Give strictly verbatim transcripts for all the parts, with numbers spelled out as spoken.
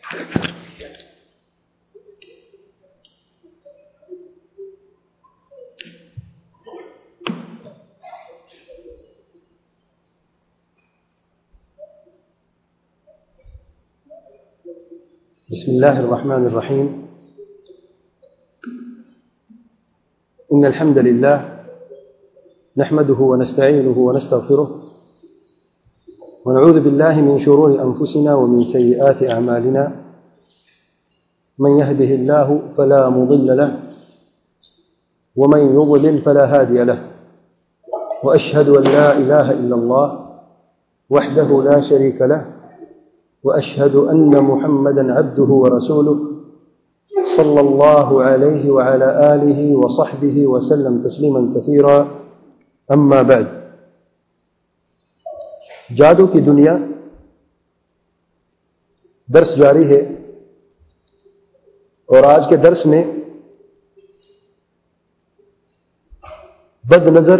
بسم الله الرحمن الرحيم. إن الحمد لله نحمده ونستعينه ونستغفره ونعوذ بالله من شرور أنفسنا ومن سيئات أعمالنا. من يهده الله فلا مضل له ومن يضلل فلا هادي له. وأشهد أن لا إله إلا الله وحده لا شريك له وأشهد أن محمدا عبده ورسوله صلى الله عليه وعلى آله وصحبه وسلم تسليما كثيرا. أما بعد. جادو کی دنیا درس جاری ہے اور آج کے درس میں بد نظر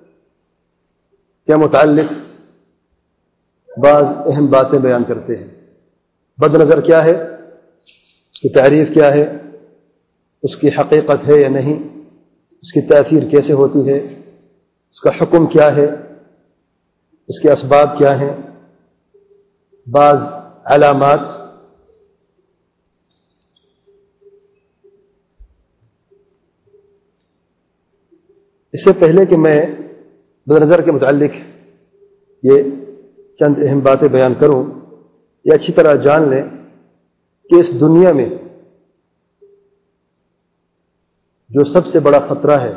کے متعلق بعض اہم باتیں بیان کرتے ہیں. بد نظر کیا ہے، اس کی تعریف کیا ہے، اس کی حقیقت ہے یا نہیں، اس کی تاثیر کیسے ہوتی ہے، اس کا حکم کیا ہے، اس کے اسباب کیا ہیں، بعض علامات. اس سے پہلے کہ میں بد نظر کے متعلق یہ چند اہم باتیں بیان کروں، یہ اچھی طرح جان لیں کہ اس دنیا میں جو سب سے بڑا خطرہ ہے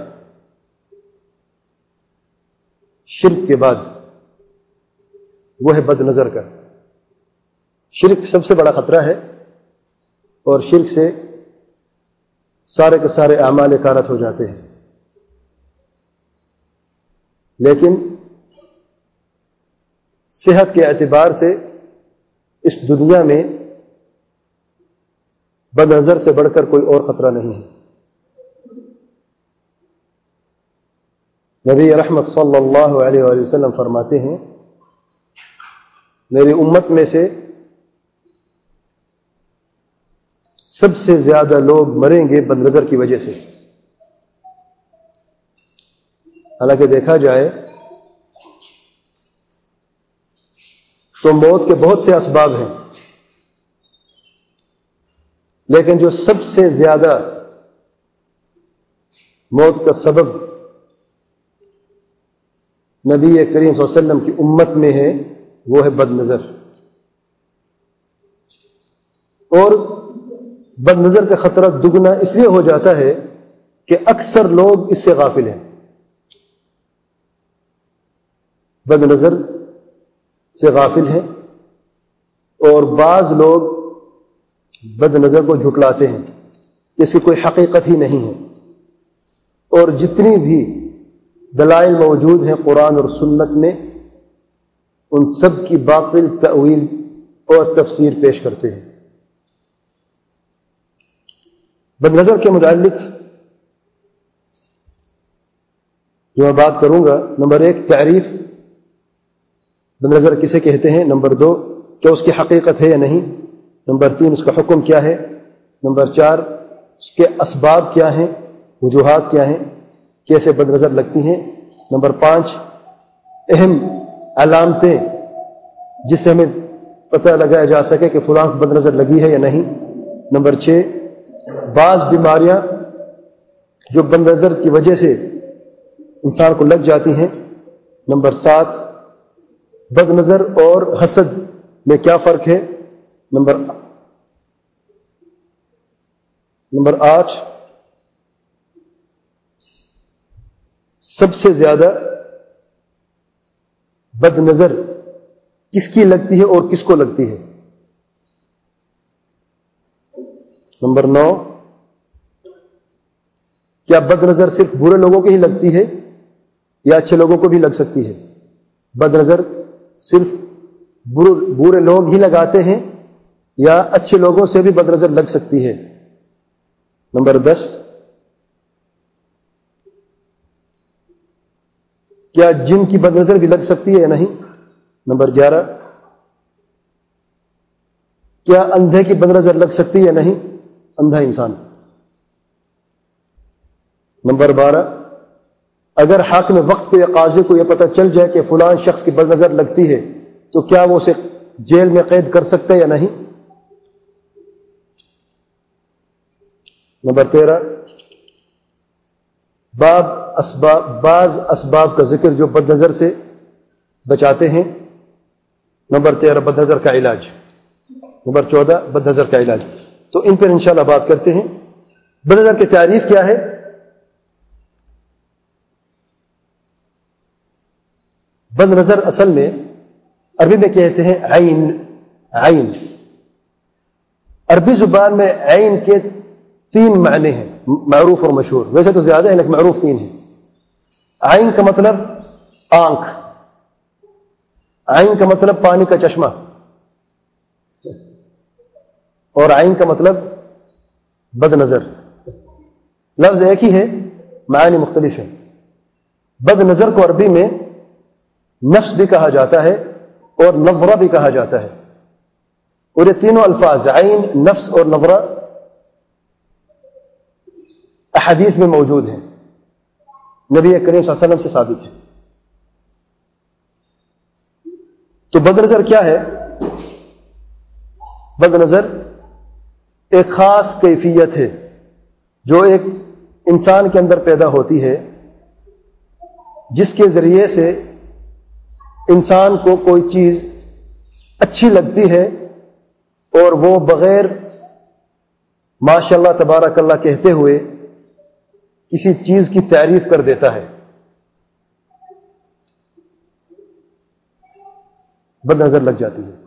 شرک کے بعد، وہ ہے بد نظر کا. شرک سب سے بڑا خطرہ ہے اور شرک سے سارے کے سارے اعمال کارت ہو جاتے ہیں. لیکن صحت کے اعتبار سے اس دنیا میں بد نظر سے بڑھ کر کوئی اور خطرہ نہیں ہے. نبی رحمت صلی اللہ علیہ وآلہ وسلم فرماتے ہیں، میری امت میں سے سب سے زیادہ لوگ مریں گے بد نظر کی وجہ سے. حالانکہ دیکھا جائے تو موت کے بہت سے اسباب ہیں، لیکن جو سب سے زیادہ موت کا سبب نبی کریم صلی اللہ علیہ وسلم کی امت میں ہے، وہ ہے بد نظر. اور بد نظر کا خطرہ دگنا اس لیے ہو جاتا ہے کہ اکثر لوگ اس سے غافل ہیں. بد نظر سے غافل ہیں اور بعض لوگ بد نظر کو جھٹلاتے ہیں، اس کی کوئی حقیقت ہی نہیں ہے. اور جتنی بھی دلائل موجود ہیں قرآن اور سنت میں، ان سب کی باطل تأویل اور تفسیر پیش کرتے ہیں. بد نظر کے متعلق جو میں بات کروں گا، نمبر ایک تعریف، بد نظر کسے کہتے ہیں. نمبر دو، کیا اس کی حقیقت ہے یا نہیں. نمبر تین، اس کا حکم کیا ہے. نمبر چار، اس کے اسباب کیا ہیں، وجوہات کیا ہیں، کیسے بد نظر لگتی ہیں. نمبر پانچ، اہم علامتیں جس سے ہمیں پتہ لگایا جا سکے کہ فلاں کو بد نظر لگی ہے یا نہیں. نمبر چھ، بعض بیماریاں جو بد نظر کی وجہ سے انسان کو لگ جاتی ہیں. نمبر سات، بد نظر اور حسد میں کیا فرق ہے. نمبر نمبر آٹھ، سب سے زیادہ بد نظر کس کی لگتی ہے اور کس کو لگتی ہے. نمبر نو، کیا بد نظر صرف برے لوگوں کو ہی لگتی ہے یا اچھے لوگوں کو بھی لگ سکتی ہے. بد نظر صرف برے لوگ ہی لگاتے ہیں یا اچھے لوگوں سے بھی بد نظر لگ سکتی ہے. نمبر دس، کیا جن کی بد نظر بھی لگ سکتی ہے یا نہیں. نمبر گیارہ، کیا اندھے کی بد نظر لگ سکتی ہے یا نہیں؟ اندھا انسان. نمبر بارہ، اگر حاکم وقت کو یا قاضی کو یہ پتہ چل جائے کہ فلان شخص کی بد نظر لگتی ہے تو کیا وہ اسے جیل میں قید کر سکتا ہے یا نہیں؟ نمبر تیرہ، باب اسباب بعض اسباب کا ذکر جو بد نظر سے بچاتے ہیں. نمبر تیرہ، بد نظر کا علاج. نمبر چودہ، بد نظر کا علاج. تو ان پر انشاءاللہ بات کرتے ہیں. بد نظر کی تعریف کیا ہے؟ بد نظر اصل میں عربی میں کہتے ہیں عین. عین عربی زبان میں عین کے تین معنی ہیں، معروف اور مشہور. ویسے تو زیادہ ہیں لیکن معروف تین ہیں. عین کا مطلب آنکھ، عین کا مطلب پانی کا چشمہ، اور عین کا مطلب بد نظر. لفظ ایک ہی ہے، معانی مختلف ہیں. بد نظر کو عربی میں نفس بھی کہا جاتا ہے اور نظرہ بھی کہا جاتا ہے. اور یہ تینوں الفاظ عین، نفس اور نظرہ احادیث میں موجود ہیں، نبی کریم صلی اللہ علیہ وسلم سے ثابت ہے. تو بد نظر کیا ہے؟ بد نظر ایک خاص کیفیت ہے جو ایک انسان کے اندر پیدا ہوتی ہے، جس کے ذریعے سے انسان کو کوئی چیز اچھی لگتی ہے اور وہ بغیر ماشاء اللہ تبارک اللہ کہتے ہوئے کسی چیز کی تعریف کر دیتا ہے. بد نظر لگ جاتی ہے.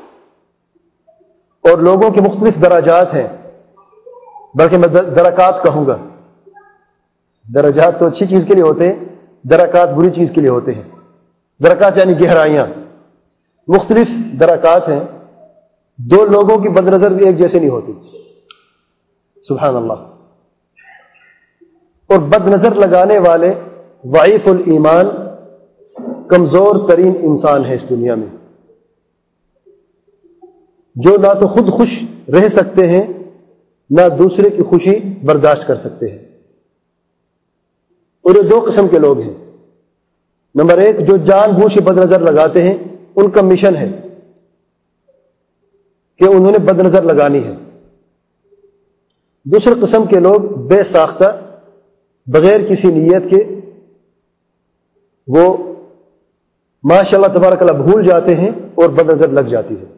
اور لوگوں کے مختلف درجات ہیں، بلکہ میں درکات کہوں گا. درجات تو اچھی چیز کے لیے ہوتے ہیں، درکات بری چیز کے لیے ہوتے ہیں. درکات یعنی گہرائیاں. مختلف درکات ہیں. دو لوگوں کی بد نظر ایک جیسے نہیں ہوتی. سبحان اللہ. اور بد نظر لگانے والے ضعیف الایمان، کمزور ترین انسان ہے اس دنیا میں، جو نہ تو خود خوش رہ سکتے ہیں نہ دوسرے کی خوشی برداشت کر سکتے ہیں. اور یہ دو قسم کے لوگ ہیں. نمبر ایک، جو جان بوجھ کے بد نظر لگاتے ہیں، ان کا مشن ہے کہ انہوں نے بد نظر لگانی ہے. دوسری قسم کے لوگ بے ساختہ، بغیر کسی نیت کے، وہ ماشاء اللہ تبارک اللہ بھول جاتے ہیں اور بد نظر لگ جاتی ہے.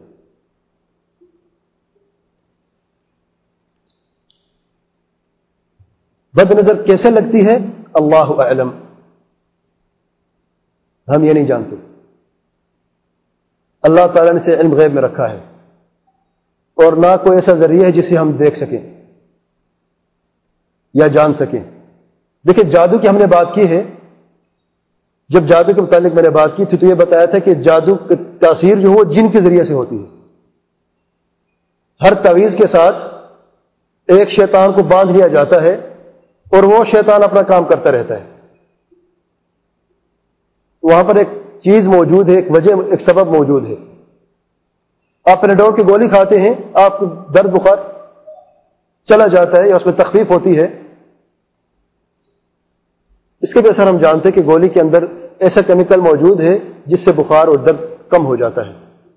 بد نظر کیسے لگتی ہے؟ اللہ اعلم، ہم یہ نہیں جانتے. اللہ تعالیٰ نے اسے علم غیب میں رکھا ہے، اور نہ کوئی ایسا ذریعہ ہے جسے ہم دیکھ سکیں یا جان سکیں. دیکھیں، جادو کی ہم نے بات کی ہے. جب جادو کے متعلق میں نے بات کی تھی تو یہ بتایا تھا کہ جادو کی تاثیر جو ہے وہ جن کے ذریعے سے ہوتی ہے. ہر تعویذ کے ساتھ ایک شیطان کو باندھ لیا جاتا ہے اور وہ شیطان اپنا کام کرتا رہتا ہے. وہاں پر ایک چیز موجود ہے، ایک وجہ، ایک سبب موجود ہے. آپ پیناڈول کی گولی کھاتے ہیں، آپ کو درد بخار چلا جاتا ہے یا اس میں تخفیف ہوتی ہے. اس کے بھی اثر ہم جانتے ہیں کہ گولی کے اندر ایسا کیمیکل موجود ہے جس سے بخار اور درد کم ہو جاتا ہے.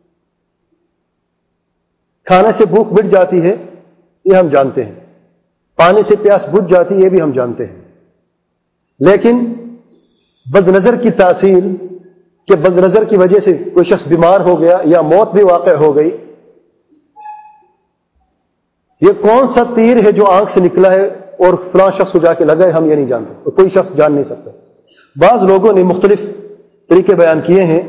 کھانے سے بھوک مٹ جاتی ہے، یہ ہم جانتے ہیں. پانی سے پیاس بجھ جاتی ہے، یہ بھی ہم جانتے ہیں. لیکن بد نظر کی تاثیر، کہ بد نظر کی وجہ سے کوئی شخص بیمار ہو گیا یا موت بھی واقع ہو گئی، یہ کون سا تیر ہے جو آنکھ سے نکلا ہے اور فلاں شخص کو جا کے لگا ہے، ہم یہ نہیں جانتے، اور کوئی شخص جان نہیں سکتا. بعض لوگوں نے مختلف طریقے بیان کیے ہیں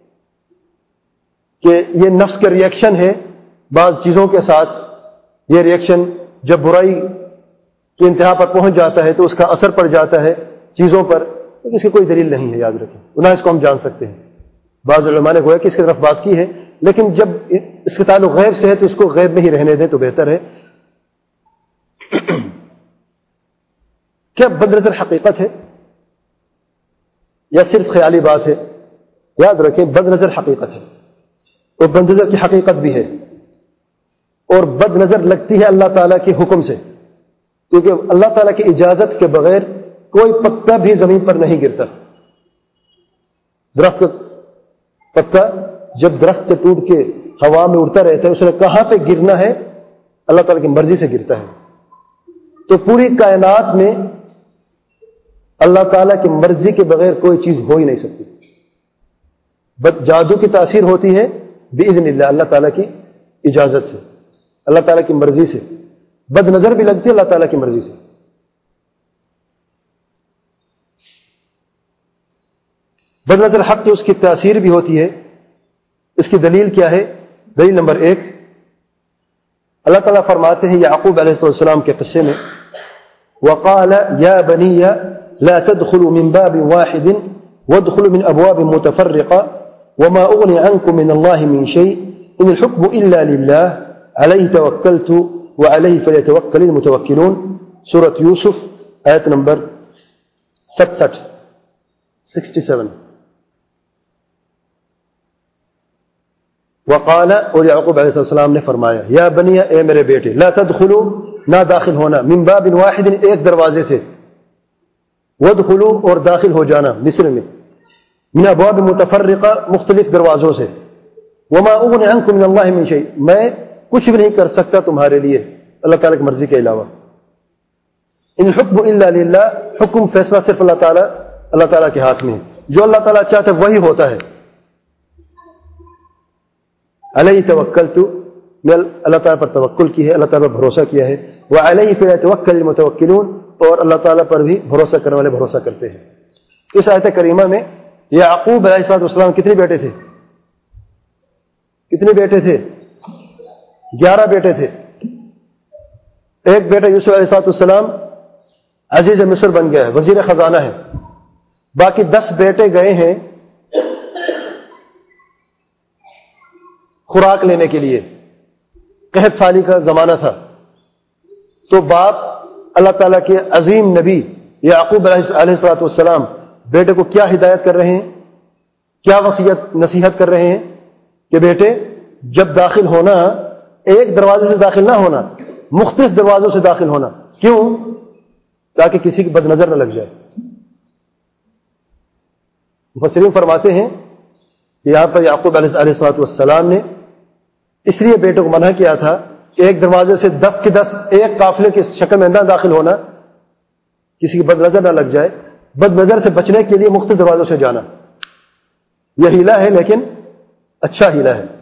کہ یہ نفس کا ریئیکشن ہے. بعض چیزوں کے ساتھ یہ ریئیکشن جب برائی کی انتہا پر پہنچ جاتا ہے تو اس کا اثر پڑ جاتا ہے چیزوں پر. اس کی کوئی دلیل نہیں ہے، یاد رکھیں. نہ اس کو ہم جان سکتے ہیں. بعض علماء نے گویا کہ اس کی طرف بات کی ہے، لیکن جب اس کے تعلق غیب سے ہے تو اس کو غیب میں ہی رہنے دیں تو بہتر ہے. کیا بد نظر حقیقت ہے یا صرف خیالی بات ہے؟ یاد رکھیں، بد نظر حقیقت ہے اور بد نظر کی حقیقت بھی ہے. اور بد نظر لگتی ہے اللہ تعالیٰ کے حکم سے، کیونکہ اللہ تعالیٰ کی اجازت کے بغیر کوئی پتا بھی زمین پر نہیں گرتا. درخت کا پتا جب درخت سے ٹوٹ کے ہوا میں اڑتا رہتا ہے، اس نے کہاں پہ گرنا ہے؟ اللہ تعالیٰ کی مرضی سے گرتا ہے. تو پوری کائنات میں اللہ تعالیٰ کی مرضی کے بغیر کوئی چیز ہو ہی نہیں سکتی. بس جادو کی تاثیر ہوتی ہے باذن اللہ، اللہ تعالیٰ کی اجازت سے، اللہ تعالیٰ کی مرضی سے. بد نظر بھی لگتی ہے اللہ تعالیٰ کی مرضی سے. بد نظر حق کی اس کی تاثیر بھی ہوتی ہے. اس کی دلیل کیا ہے؟ دلیل نمبر ایک، اللہ تعالیٰ فرماتے ہیں یعقوب علیہ السلام کے قصے میں، وقال یا بنی لا تدخلوا من باب واحد وادخلوا من ابواب متفرقه وما اغني عنكم من الله من شيء ان الحكم الا لله عليه توكلت وعليه فليتوكل المتوكلون. سورۃ یوسف آیت نمبر سڑسٹھ سکسٹی سیون. وقال، اور یعقوب علیہ السلام نے فرمایا، یا بنی، اے میرے بیٹے، لا تدخلوا، نہ داخل ہونا، من باب واحد، ایک دروازے سے، وادخلوا، اور داخل ہو جانا مصر میں، من ابواب متفرقہ، مختلف دروازوں سے، وما اغنی عنکم من اللہ من شیء، میں کچھ بھی نہیں کر سکتا تمہارے لیے اللہ تعالیٰ کی مرضی کے علاوہ. ان الحکم الا للہ، حکم فیصلہ صرف اللہ تعالیٰ اللہ تعالیٰ کے ہاتھ میں ہے. جو اللہ تعالیٰ چاہتا ہے وہی ہوتا ہے. علیہ توکلت، میں اللہ تعالیٰ پر توکل کی ہے، اللہ تعالیٰ پر بھروسہ کیا ہے. وعلیہ فلیتوکل المتوکلون، اور اللہ تعالیٰ پر بھی بھروسہ کرنے والے بھروسہ کرتے ہیں. اس آیت کریمہ میں یعقوب علیہ السلام کتنے بیٹے تھے؟ کتنے بیٹے تھے؟ گیارہ بیٹے تھے. ایک بیٹا یوسف علیہ السلام عزیز مصر بن گیا ہے، وزیر خزانہ ہے. باقی دس بیٹے گئے ہیں خوراک لینے کے لیے. قحط سالی کا زمانہ تھا. تو باپ اللہ تعالیٰ کے عظیم نبی یعقوب علیہ السلام بیٹے کو کیا ہدایت کر رہے ہیں، کیا وصیت نصیحت کر رہے ہیں کہ بیٹے جب داخل ہونا ایک دروازے سے داخل نہ ہونا، مختلف دروازوں سے داخل ہونا. کیوں؟ تاکہ کسی کی بد نظر نہ لگ جائے. مفسرین فرماتے ہیں کہ یہاں پر یعقوب علیہ السلام نے اس لیے بیٹوں کو منع کیا تھا کہ ایک دروازے سے دس کے دس ایک قافلے کی شکل میں نہ داخل ہونا، کسی کی بد نظر نہ لگ جائے. بد نظر سے بچنے کے لیے مختلف دروازوں سے جانا یہ ہیلا ہے، لیکن اچھا ہیلا ہے.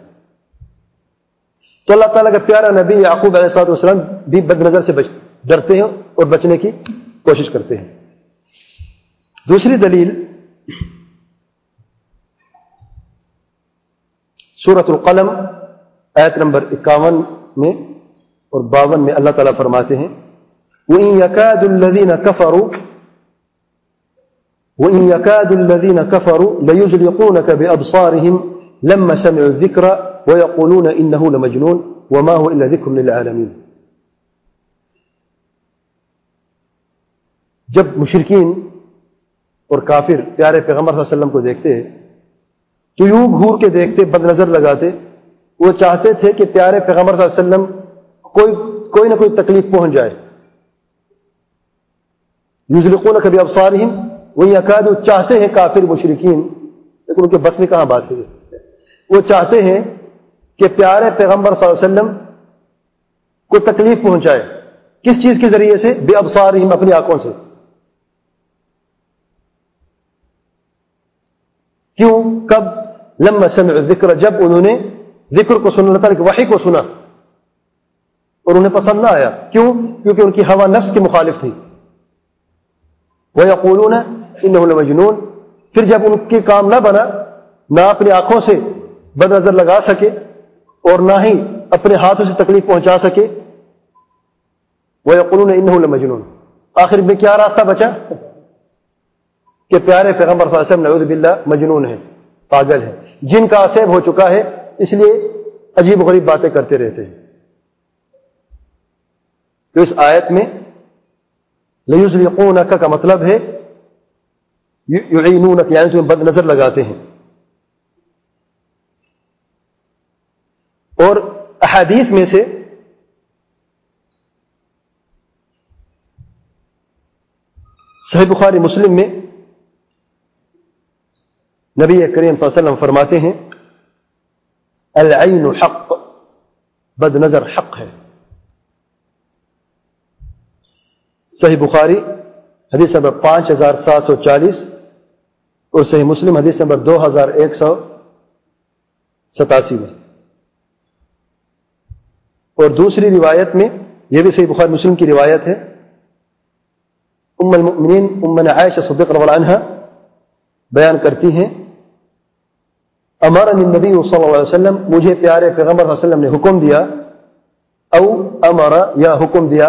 تو اللہ تعالیٰ کا پیارا نبی یعقوب علیہ السلام بھی بد نظر سے بچ ڈرتے ہیں اور بچنے کی کوشش کرتے ہیں. دوسری دلیل سورۃ القلم آیت نمبر اکاون میں اور باون میں اللہ تعالیٰ فرماتے ہیں وَإِن يَكَادُ الَّذِينَ كَفَرُوا وَإِن يَكَادُ الَّذِينَ كَفَرُوا لَيُزْلِقُونَكَ بِأَبْصَارِهِمْ لَمَّا سَمِعُوا الذِّكْرَ وَيَقُولُونَ إِنَّهُ لَمَجْنُونٌ وَمَا هُوَ إِلَّا ذِكْرٌ لِلْعَالَمِينَ. جب مشرکین اور کافر پیارے پیغمبر صلی اللہ علیہ وسلم کو دیکھتے ہیں تو یوں گھور کے دیکھتے، بد نظر لگاتے. وہ چاہتے تھے کہ پیارے پیغمبر صلی اللہ علیہ وسلم کوئی کوئی نہ کوئی تکلیف پہنچ جائے. یزلقونک بابصارہم، وہ یکاد، چاہتے ہیں کافر مشرکین، لیکن ان کے بس میں کہاں بات ہے. وہ چاہتے ہیں کہ پیارے پیغمبر صلی اللہ علیہ وسلم کو تکلیف پہنچائے. کس چیز کے ذریعے سے؟ بابصارہم، اپنی آنکھوں سے. کیوں؟ کب؟ لما سمعوا الذکر، جب انہوں نے ذکر کو سنا، اللہ تعالیٰ کی وحی کو سنا اور انہیں پسند نہ آیا. کیوں؟ کیونکہ ان کی ہوا نفس کے مخالف تھی. وَيَقُولُونَ إِنَّهُ لَمَجْنُونَ، پھر جب ان کے کام نہ بنا، نہ اپنی آنکھوں سے بد نظر لگا سکے اور نہ ہی اپنے ہاتھوں سے تکلیف پہنچا سکے، وَيَقُولُونَ إِنَّهُ لَمَجْنُونَ، آخر میں کیا راستہ بچا کہ پیارے پیغمبر صلی اللہ علیہ وسلم نعوذ باللہ مجنون ہے، پاگل ہے، جن کا عصیب ہو چکا ہے، اس لیے عجیب و غریب باتیں کرتے رہتے ہیں. تو اس آیت میں لیزلقونک کا مطلب ہے یعینونک، یعنی تمہیں بد نظر لگاتے ہیں. اور احادیث میں سے صحیح بخاری مسلم میں نبی کریم صلی اللہ علیہ وسلم فرماتے ہیں العین حق، بد نظر حق ہے۔ صحیح بخاری حدیث نمبر پانچ ہزار سات سو چالیس اور صحیح مسلم حدیث نمبر دو ہزار ایک سو ستاسی میں۔ اور دوسری روایت میں، یہ بھی صحیح بخاری مسلم کی روایت ہے، ام المؤمنین ام عائشہ صدیقہ رضی اللہ عنہا بیان کرتی ہیں امرنی النبی صلی اللہ علیہ وسلم، مجھے پیارے پیغمبر صلی اللہ علیہ وسلم نے حکم دیا، او امر یا حکم دیا،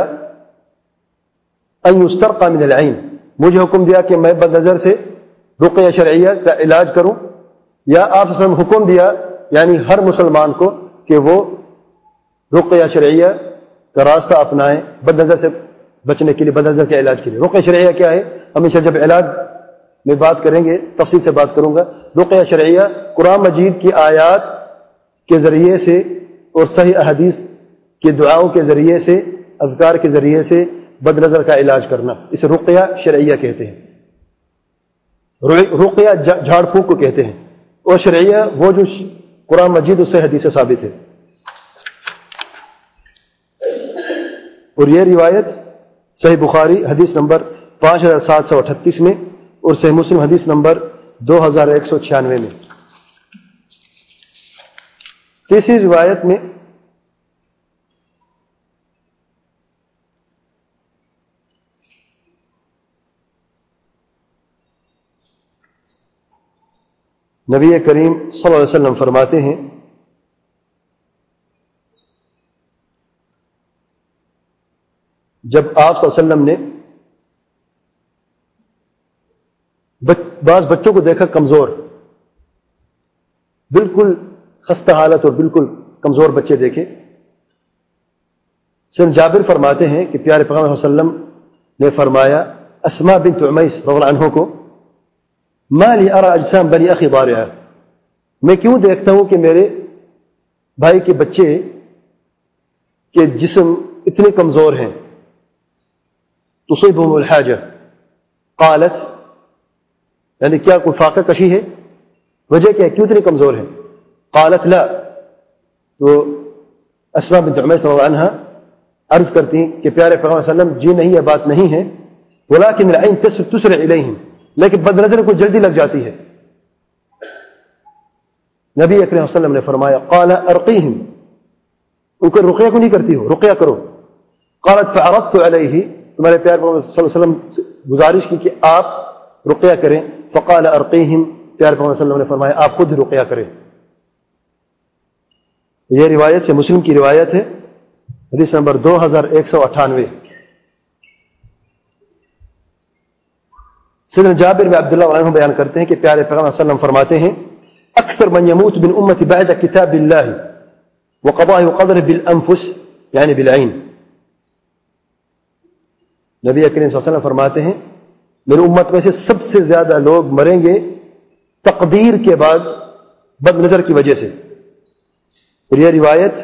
ان یسترقى من العین، مجھے حکم دیا کہ میں بد نظر سے رقیہ شرعیہ کا علاج کروں، یا آپ صلی اللہ علیہ وسلم حکم دیا یعنی ہر مسلمان کو کہ وہ رقیہ شرعیہ کا راستہ اپنائیں بد نظر سے بچنے کے لیے، بد نظر کے علاج کے لیے۔ رقیہ شرعیہ کیا ہے؟ ہمیشہ جب علاج میں بات کریں گے تفصیل سے بات کروں گا۔ رقیہ شرعیہ قرآن مجید کی آیات کے ذریعے سے اور صحیح احادیث کی دعاؤں کے ذریعے سے، اذکار کے ذریعے سے بد نظر کا علاج کرنا، اسے رقیہ شرعیہ کہتے ہیں۔ رقیہ جھاڑ پھونک کو کہتے ہیں، اور شرعیہ وہ جو قرآن مجید اس سے حدیث سے ثابت ہے۔ اور یہ روایت صحیح بخاری حدیث نمبر پانچ ہزار سات سو اٹھتیس میں اور صحیح مسلم حدیث نمبر دو ہزار ایک سو چھیانوے میں۔ تیسری روایت میں نبی کریم صلی اللہ علیہ وسلم فرماتے ہیں جب آپ صلی اللہ علیہ وسلم نے بعض بچوں کو دیکھا کمزور، بالکل خستہ حالت اور بالکل کمزور بچے دیکھے، سن جابر فرماتے ہیں کہ پیارے پیغمبر صلی اللہ علیہ وسلم نے فرمایا اسماء بنت عمیس رضی اللہ عنہ کو، ما لی ارى اجسام بنی اخی ضارعہ، میں کیوں دیکھتا ہوں کہ میرے بھائی کے بچے کے جسم اتنے کمزور ہیں، تصيبهم الحاجہ، قالت یعنی کیا کوئی فاقہ کشی ہے؟ وجہ کیا ہے؟ کیوں اتنے کمزور ہیں؟ قالت لا، تو اسماء بنت عمیس رضی اللہ عنہا عرض کرتی ہیں کہ پیارے پیغمبر صلی اللہ علیہ وسلم جی نہیں، یہ بات نہیں ہے، ولكن العین تسرع الیہم، لیکن بد نظر کو جلدی لگ جاتی ہے۔ نبی اکرم صلی اللہ علیہ وسلم نے فرمایا قال ارقیہم، ان کو رقیہ کو نہیں کرتی ہو، رقیہ کرو۔ قالت فعرضت علیہ، تمہارے پیارے پیغمبر صلی اللہ علیہ وسلم سے گزارش کی کہ آپ رقیہ کریں، فقال ارقیہم، پیارے پیغمبر صلی اللہ علیہ وسلم نے فرمایا آپ خود رقیہ کریں۔ یہ روایت سے مسلم کی روایت ہے، حدیث نمبر دو ہزار ایک سو اٹھانوے۔ سیدنا جابر بن عبداللہ عنہ بیان کرتے ہیں کہ پیارے پیغمبر صلی اللہ علیہ وسلم فرماتے ہیں اکثر من يموت من امتی بعد کتاب اللہ وقضائه وقدره بالانفس یعنی بالعین۔ نبی کریم صلی اللہ علیہ وسلم فرماتے ہیں میری امت میں سے سب سے زیادہ لوگ مریں گے تقدیر کے بعد بد نظر کی وجہ سے۔ اور یہ روایت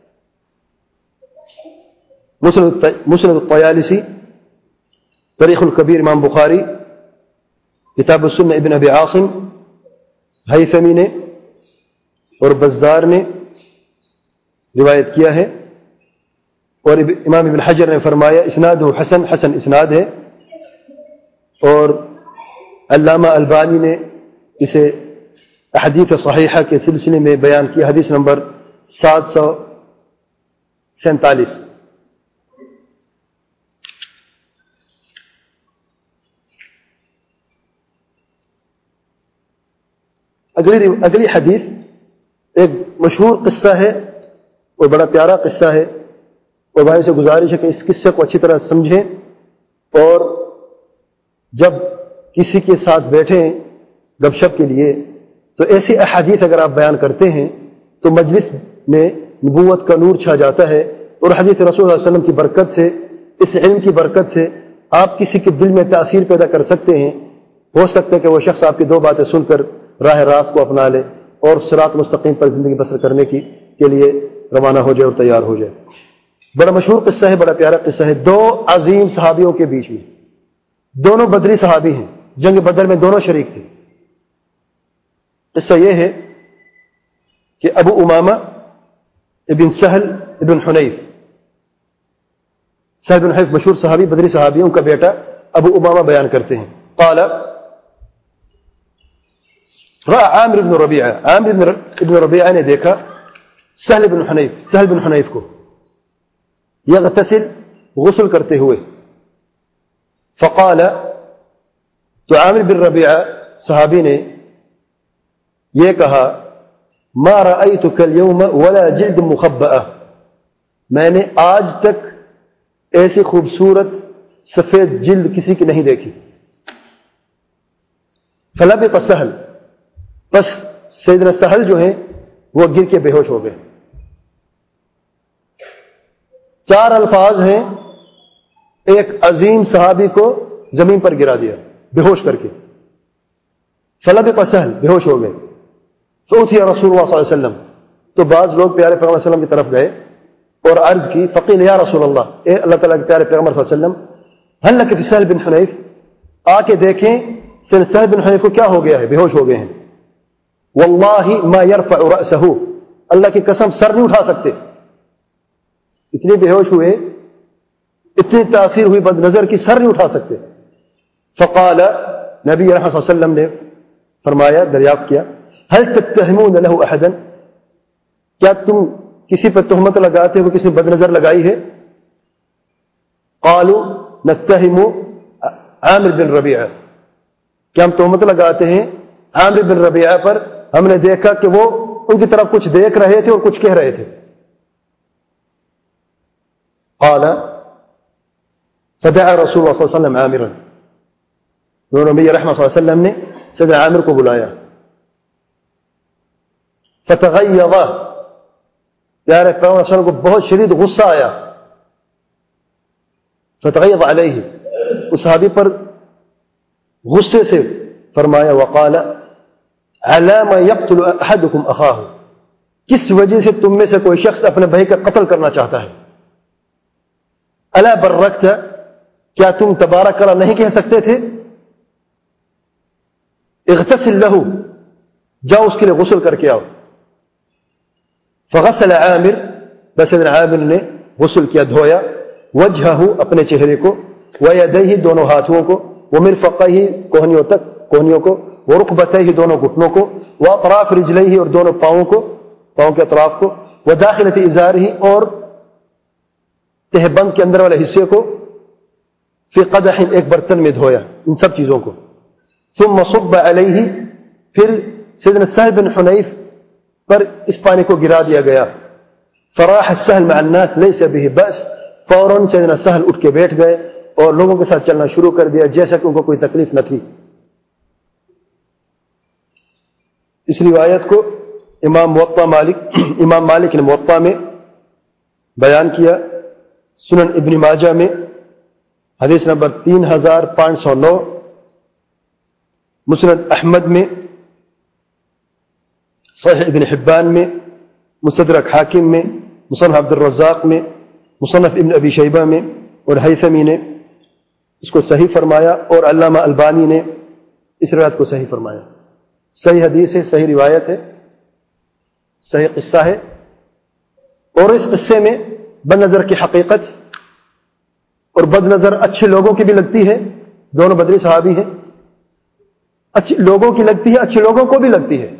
مسند الطیالسی، تاریخ الکبیر امام بخاری، کتاب السنہ ابن ابی عاصم، حیثمی نے اور بزار نے روایت کیا ہے، اور امام ابن حجر نے فرمایا اسناد حسن، حسن اسناد ہے، اور علامہ البانی نے اسے احادیث صحیحہ کے سلسلے میں بیان کیا، حدیث نمبر سات سو سینتالیس۔ اگلی اگلی حدیث ایک مشہور قصہ ہے اور بڑا پیارا قصہ ہے، اور بھائی سے گزارش ہے کہ اس قصے کو اچھی طرح سمجھیں، اور جب کسی کے ساتھ بیٹھیں گپ شپ کے لیے تو ایسی احادیث اگر آپ بیان کرتے ہیں تو مجلس میں نبوت کا نور چھا جاتا ہے، اور حدیث رسول اللہ صلی اللہ علیہ وسلم کی برکت سے، اس علم کی برکت سے آپ کسی کے دل میں تاثیر پیدا کر سکتے ہیں۔ ہو سکتا ہے کہ وہ شخص آپ کی دو باتیں سن کر راہ راست کو اپنا لے اور صراط مستقیم پر زندگی بسر کرنے کی کے لیے روانہ ہو جائے اور تیار ہو جائے۔ بڑا مشہور قصہ ہے، بڑا پیارا قصہ ہے، دو عظیم صحابیوں کے بیچ میں دونوں بدری صحابی ہیں, جنگ بدر میں دونوں شریک تھے. قصہ یہ ہے کہ ابو امامہ ابن سہل ابن حنیف, سہل بن حنیف مشہور صحابی, بدری صحابی, ان کا بیٹا ابو امامہ بیان کرتے ہیں, قال رأى عامر بن ربیعہ, عامر بن ربیعہ نے دیکھا سہل بن حنیف, سہل بن حنیف کو یغتسل, غسل کرتے ہوئے. فقال, تو عامر بن ربیعہ صحابی نے یہ کہا, ما رأيتك اليوم ولا جلد مخبأ, میں نے آج تک ایسی خوبصورت سفید جلد کسی کی نہیں دیکھی. فلبط سہل, بس سیدنا سہل جو ہیں وہ گر کے بے ہوش ہو گئے. چار الفاظ ہیں, ایک عظیم صحابی کو زمین پر گرا دیا بے ہوش کر کے. فلبط سہل, بے ہوش ہو گئے. فأتي رسول اللہ صلی اللہ علیہ وسلم, تو بعض لوگ پیارے پیغمبر صلی اللہ علیہ وسلم کی طرف گئے اور عرض کی. فقیل یا رسول اللہ, اے اللہ تعالیٰ کے پیارے پیغمبر صلی اللہ علیہ وسلم, هل لك في سہل بن حنیف, آ کے دیکھیں سہل بن حنیف کو کیا ہو گیا ہے, بے ہوش ہو گئے ہیں. واللہ ما يرفع رأسه, اللہ کی قسم سر نہیں اٹھا سکتے, اتنے بے ہوش ہوئے, اتنی تاثیر ہوئی بد نظر کی سر نہیں اٹھا سکتے. فقال, نبی رحمۃ اللہ علیہ وسلم نے فرمایا, دریافت کیا, هل تتهمون له احدا, کیا تم کسی پر تہمت لگاتے ہو, کسی نے بد نظر لگائی ہے؟ قالوا نتهم عامر بن ربیعہ, کیا ہم تہمت لگاتے ہیں عامر بن ربیعہ پر, ہم نے دیکھا کہ وہ ان کی طرف کچھ دیکھ رہے تھے اور کچھ کہہ رہے تھے. قال فدعا رسول اللہ صلی اللہ علیہ وسلم عامرا, تو نبی رحمۃ صلی اللہ علیہ وسلم نے سیدنا عامر کو بلایا. فتغیظ, پیارے پیغمبر صلی اللہ علیہ وسلم کو بہت شدید غصہ آیا. فتغیظ علیہ, اس صحابی پر غصے سے فرمایا, وقال علی ما یقتل احدکم اخاہ, کس وجہ سے تم میں سے کوئی شخص اپنے بھائی کا قتل کرنا چاہتا ہے؟ الا برکت, کیا تم تبارک اللہ نہیں کہہ سکتے تھے؟ اغتسل لہ, جاؤ اس کے لیے غسل کر کے آؤ. فغسل عامر, بس عامر نے غسل کیا, دھویا, وجہہ, اپنے چہرے کو, ویدیہ, دونوں ہاتھوں کو, ومرفقیہ, کوہنیوں تک, کوہنیوں کو, ورکبتیہ, دونوں گھٹنوں کو, واطراف رجلیہ, اور دونوں پاؤں کو, پاؤں کے اطراف کو, وداخلۃ ازارہ, اور تہبند کے اندر والے حصے کو, فی قدح, ایک برتن میں دھویا, ان سب چیزوں کو. ثم صب علیہ, پھر سیدنا سہل بن حنیف پر اس پانی کو گرا دیا گیا. فراح السہل مع الناس لیس به بأس, فوراً سیدنا سہل اٹھ کے بیٹھ گئے اور لوگوں کے ساتھ چلنا شروع کر دیا جیسا کہ ان کو کوئی تکلیف نہ تھی. اس روایت کو امام موطا مالک امام مالک نے موطا میں بیان کیا, سنن ابن ماجہ میں حدیث نمبر تین ہزار پانچ سو نو, مسند احمد میں, صحیح ابن حبان میں, مستدرک حاکم میں, مصنف عبد الرزاق میں, مصنف ابن ابی شیبہ میں, اور حیثمی نے اس کو صحیح فرمایا, اور علامہ البانی نے اس روایت کو صحیح فرمایا. صحیح حدیث ہے, صحیح روایت ہے, صحیح قصہ ہے. اور اس قصے میں بد نظر کی حقیقت اور بد نظر اچھے لوگوں کی بھی لگتی ہے, دونوں بدری صحابی ہیں, اچھے لوگوں کی لگتی ہے, اچھے لوگوں کو بھی لگتی ہے,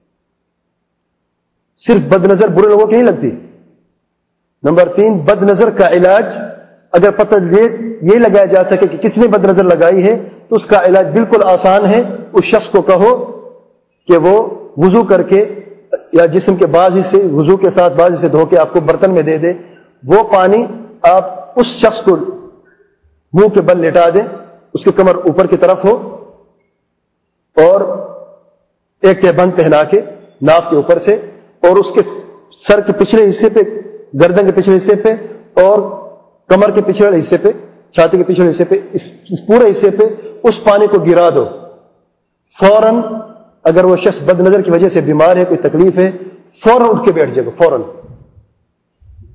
صرف بد نظر برے لوگوں کی نہیں لگتی. نمبر تین, بد نظر کا علاج اگر پتہ یہ لگایا جا سکے کہ کس نے بد نظر لگائی ہے تو اس کا علاج بالکل آسان ہے. اس شخص کو کہو کہ وہ وضو کر کے یا جسم کے بعض حصے وضو کے ساتھ بعض حصے دھو کے آپ کو برتن میں دے دے, وہ پانی آپ اس شخص کو منہ کے بل لٹا دیں, اس کی کمر اوپر کی طرف ہو, اور ایک تہبند پہنا کے ناف کے اوپر سے, اور اس کے سر کے پچھلے حصے پہ, گردن کے پچھلے حصے پہ, اور کمر کے پچھلے حصے پہ, چھاتی کے پچھلے حصے پہ, اس, اس پورے حصے پہ اس پانی کو گرا دو. فوراً اگر وہ شخص بد نظر کی وجہ سے بیمار ہے, کوئی تکلیف ہے, فوراً اٹھ کے بیٹھ جائے گا, فوراً.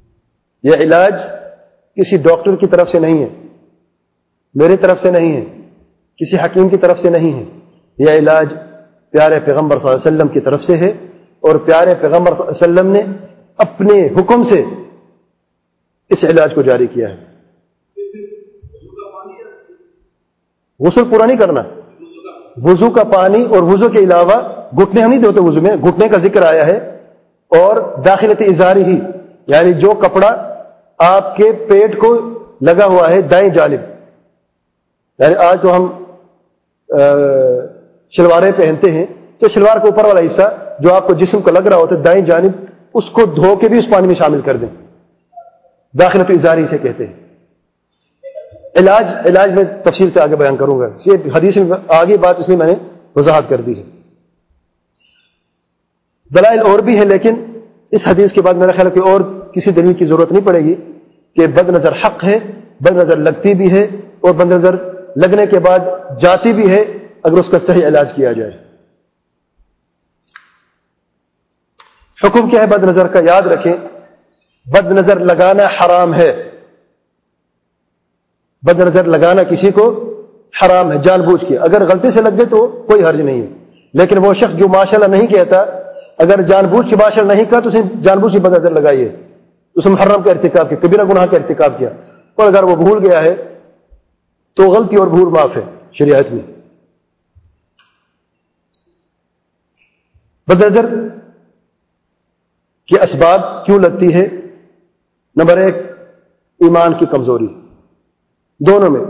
یہ علاج کسی ڈاکٹر کی طرف سے نہیں ہے, میری طرف سے نہیں ہے, کسی حکیم کی طرف سے نہیں ہے، یہ علاج پیارے پیغمبر صلی اللہ علیہ وسلم کی طرف سے ہے، اور پیارے پیغمبر صلی اللہ علیہ وسلم نے اپنے حکم سے اس علاج کو جاری کیا ہے۔ غسل پورا نہیں کرنا، وضو کا پانی اور وضو کے علاوہ گھٹنے ہم نہیں دھوتے، وضو میں گھٹنے کا ذکر آیا ہے، اور داخلت ازاری ہی، یعنی جو کپڑا آپ کے پیٹ کو لگا ہوا ہے دائیں جانب، یعنی آج تو ہم شلواریں پہنتے ہیں، تو شلوار کے اوپر والا حصہ جو آپ کو جسم کو لگ رہا ہوتا ہے دائیں جانب، اس کو دھو کے بھی اس پانی میں شامل کر دیں، داخلت ازاری سے کہتے ہیں۔ علاج علاج میں تفصیل سے آگے بیان کروں گا، یہ حدیث میں آگے بات اس لیے میں نے وضاحت کر دی ہے۔ دلائل اور بھی ہے، لیکن اس حدیث کے بعد میرا خیال ہے کہ اور کسی دلیل کی ضرورت نہیں پڑے گی کہ بد نظر حق ہے، بد نظر لگتی بھی ہے، اور بد نظر لگنے کے بعد جاتی بھی ہے اگر اس کا صحیح علاج کیا جائے۔ حکم کیا ہے بد نظر کا؟ یاد رکھیں، بد نظر لگانا حرام ہے، بد نظر لگانا کسی کو حرام ہے جان بوجھ کے، اگر غلطی سے لگ جائے تو کوئی حرج نہیں ہے، لیکن وہ شخص جو ماشاءاللہ نہیں کہتا، اگر جان بوجھ کے ماشاءاللہ نہیں کہا تو اسے جان بوجھ کی بد نظر لگائی ہے، اس نے محرم کا ارتکاب کیا، کبیرہ گناہ کا ارتکاب کیا، اور اگر وہ بھول گیا ہے تو غلطی اور بھول معاف ہے شریعت میں۔ بد نظر کی اسباب کیوں لگتی ہے؟ نمبر ایک، ایمان کی کمزوری، دونوں میں،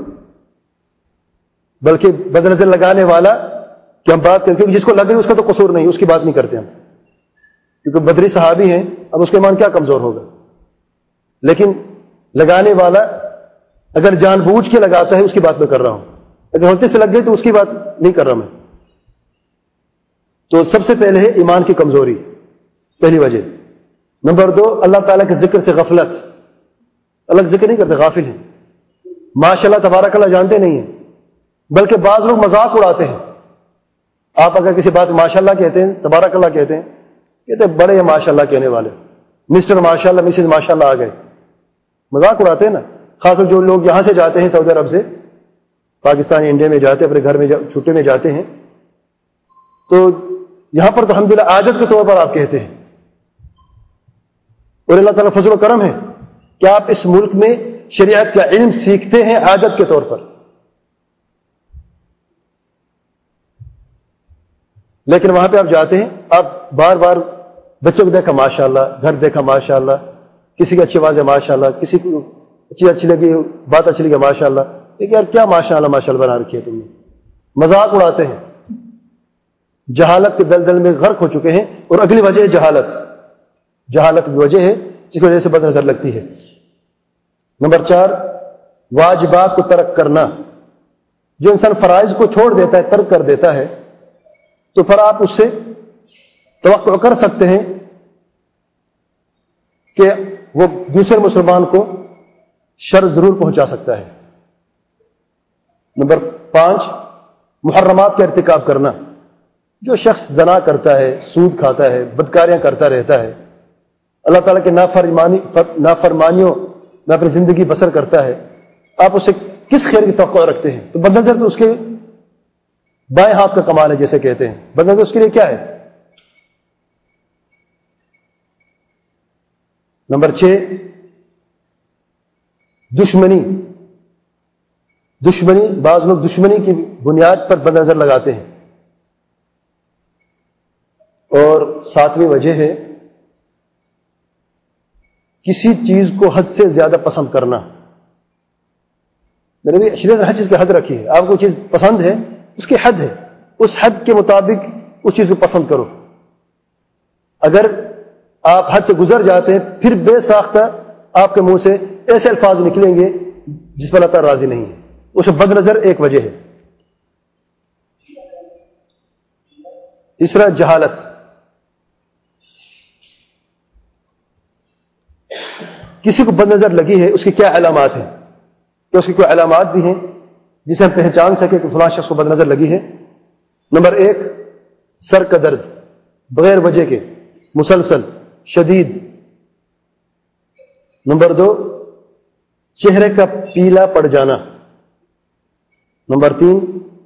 بلکہ بد نظر لگانے والا کہ ہم بات کریں، کیونکہ جس کو لگ رہی اس کا تو قصور نہیں، اس کی بات نہیں کرتے ہم، کیونکہ بدری صحابی ہیں، اب اس کا ایمان کیا کمزور ہوگا، لیکن لگانے والا اگر جان بوجھ کے لگاتا ہے اس کی بات میں کر رہا ہوں، اگر غلطی سے لگ گئی تو اس کی بات نہیں کر رہا میں۔ تو سب سے پہلے ہے ایمان کی کمزوری، پہلی وجہ۔ نمبر دو، اللہ تعالیٰ کے ذکر سے غفلت، اللہ کا ذکر نہیں کرتے، غافل ہیں، ماشاءاللہ تبارک اللہ جانتے نہیں ہیں، بلکہ بعض لوگ مذاق اڑاتے ہیں۔ آپ اگر کسی بات ماشاءاللہ کہتے ہیں، تبارک اللہ کہتے ہیں، کہتے ہیں بڑے ہیں ماشاءاللہ کہنے والے، مسٹر ماشاءاللہ، مسز ماشاءاللہ آ گئے، مذاق اڑاتے ہیں نا۔ خاص طور جو لوگ یہاں سے جاتے ہیں سعودی عرب سے، پاکستان انڈیا میں جاتے ہیں، اپنے گھر میں چھٹی میں جاتے ہیں، تو یہاں پر تو الحمدللہ عادت کے طور پر آپ کہتے ہیں، اور اللہ تعالیٰ فضل و کرم ہے کہ آپ اس ملک میں شریعت کا علم سیکھتے ہیں عادت کے طور پر، لیکن وہاں پہ آپ جاتے ہیں، آپ بار بار بچوں کو دیکھا ماشاءاللہ، گھر دیکھا ماشاءاللہ، کسی کی اچھی آواز ہے ماشاءاللہ، کسی کو اچھی اچھی لگی بات اچھی لگی ماشاءاللہ، لیکن یار کیا ماشاءاللہ ماشاءاللہ بنا رکھی ہے تم نے، مذاق اڑاتے ہیں، جہالت کے دلدل میں غرق ہو چکے ہیں۔ اور اگلی وجہ ہے جہالت، جہالت کی وجہ ہے جس کی وجہ سے بد نظر لگتی ہے۔ نمبر چار، واجبات کو ترک کرنا، جو انسان فرائض کو چھوڑ دیتا ہے، ترک کر دیتا ہے، تو پھر آپ اس سے توقع کر سکتے ہیں کہ وہ دوسرے مسلمان کو شر ضرور پہنچا سکتا ہے۔ نمبر پانچ، محرمات کا ارتکاب کرنا، جو شخص زنا کرتا ہے، سود کھاتا ہے، بدکاریاں کرتا رہتا ہے، اللہ تعالیٰ کے نافرمانی نافرمانیوں میں اپنی زندگی بسر کرتا ہے، آپ اسے کس خیر کی توقع رکھتے ہیں؟ تو بد نظر تو اس کے بائیں ہاتھ کا کمال ہے جیسے کہتے ہیں، بد نظر اس کے لیے کیا ہے؟ نمبر چھ، دشمنی، دشمنی، بعض لوگ دشمنی کی بنیاد پر بد نظر لگاتے ہیں۔ اور ساتویں وجہ ہے کسی چیز کو حد سے زیادہ پسند کرنا، میں نے بھی شریعت نے ہر چیز کی حد رکھی ہے، آپ کو چیز پسند ہے اس کی حد ہے، اس حد کے مطابق اس چیز کو پسند کرو۔ اگر آپ حد سے گزر جاتے ہیں پھر بے ساختہ آپ کے منہ سے ایسے الفاظ نکلیں گے جس پر اللہ تعالیٰ راضی نہیں ہے، اس میں بد نظر ایک وجہ ہے۔ تیسرا، جہالت، کسی کو بد نظر لگی ہے اس کی کیا علامات ہیں، کہ اس کی کوئی علامات بھی ہیں جسے ہم پہچان سکے کہ فلاں شخص کو بد نظر لگی ہے۔ نمبر ایک، سر کا درد بغیر وجہ کے، مسلسل، شدید۔ نمبر دو، چہرے کا پیلا پڑ جانا۔ نمبر تین،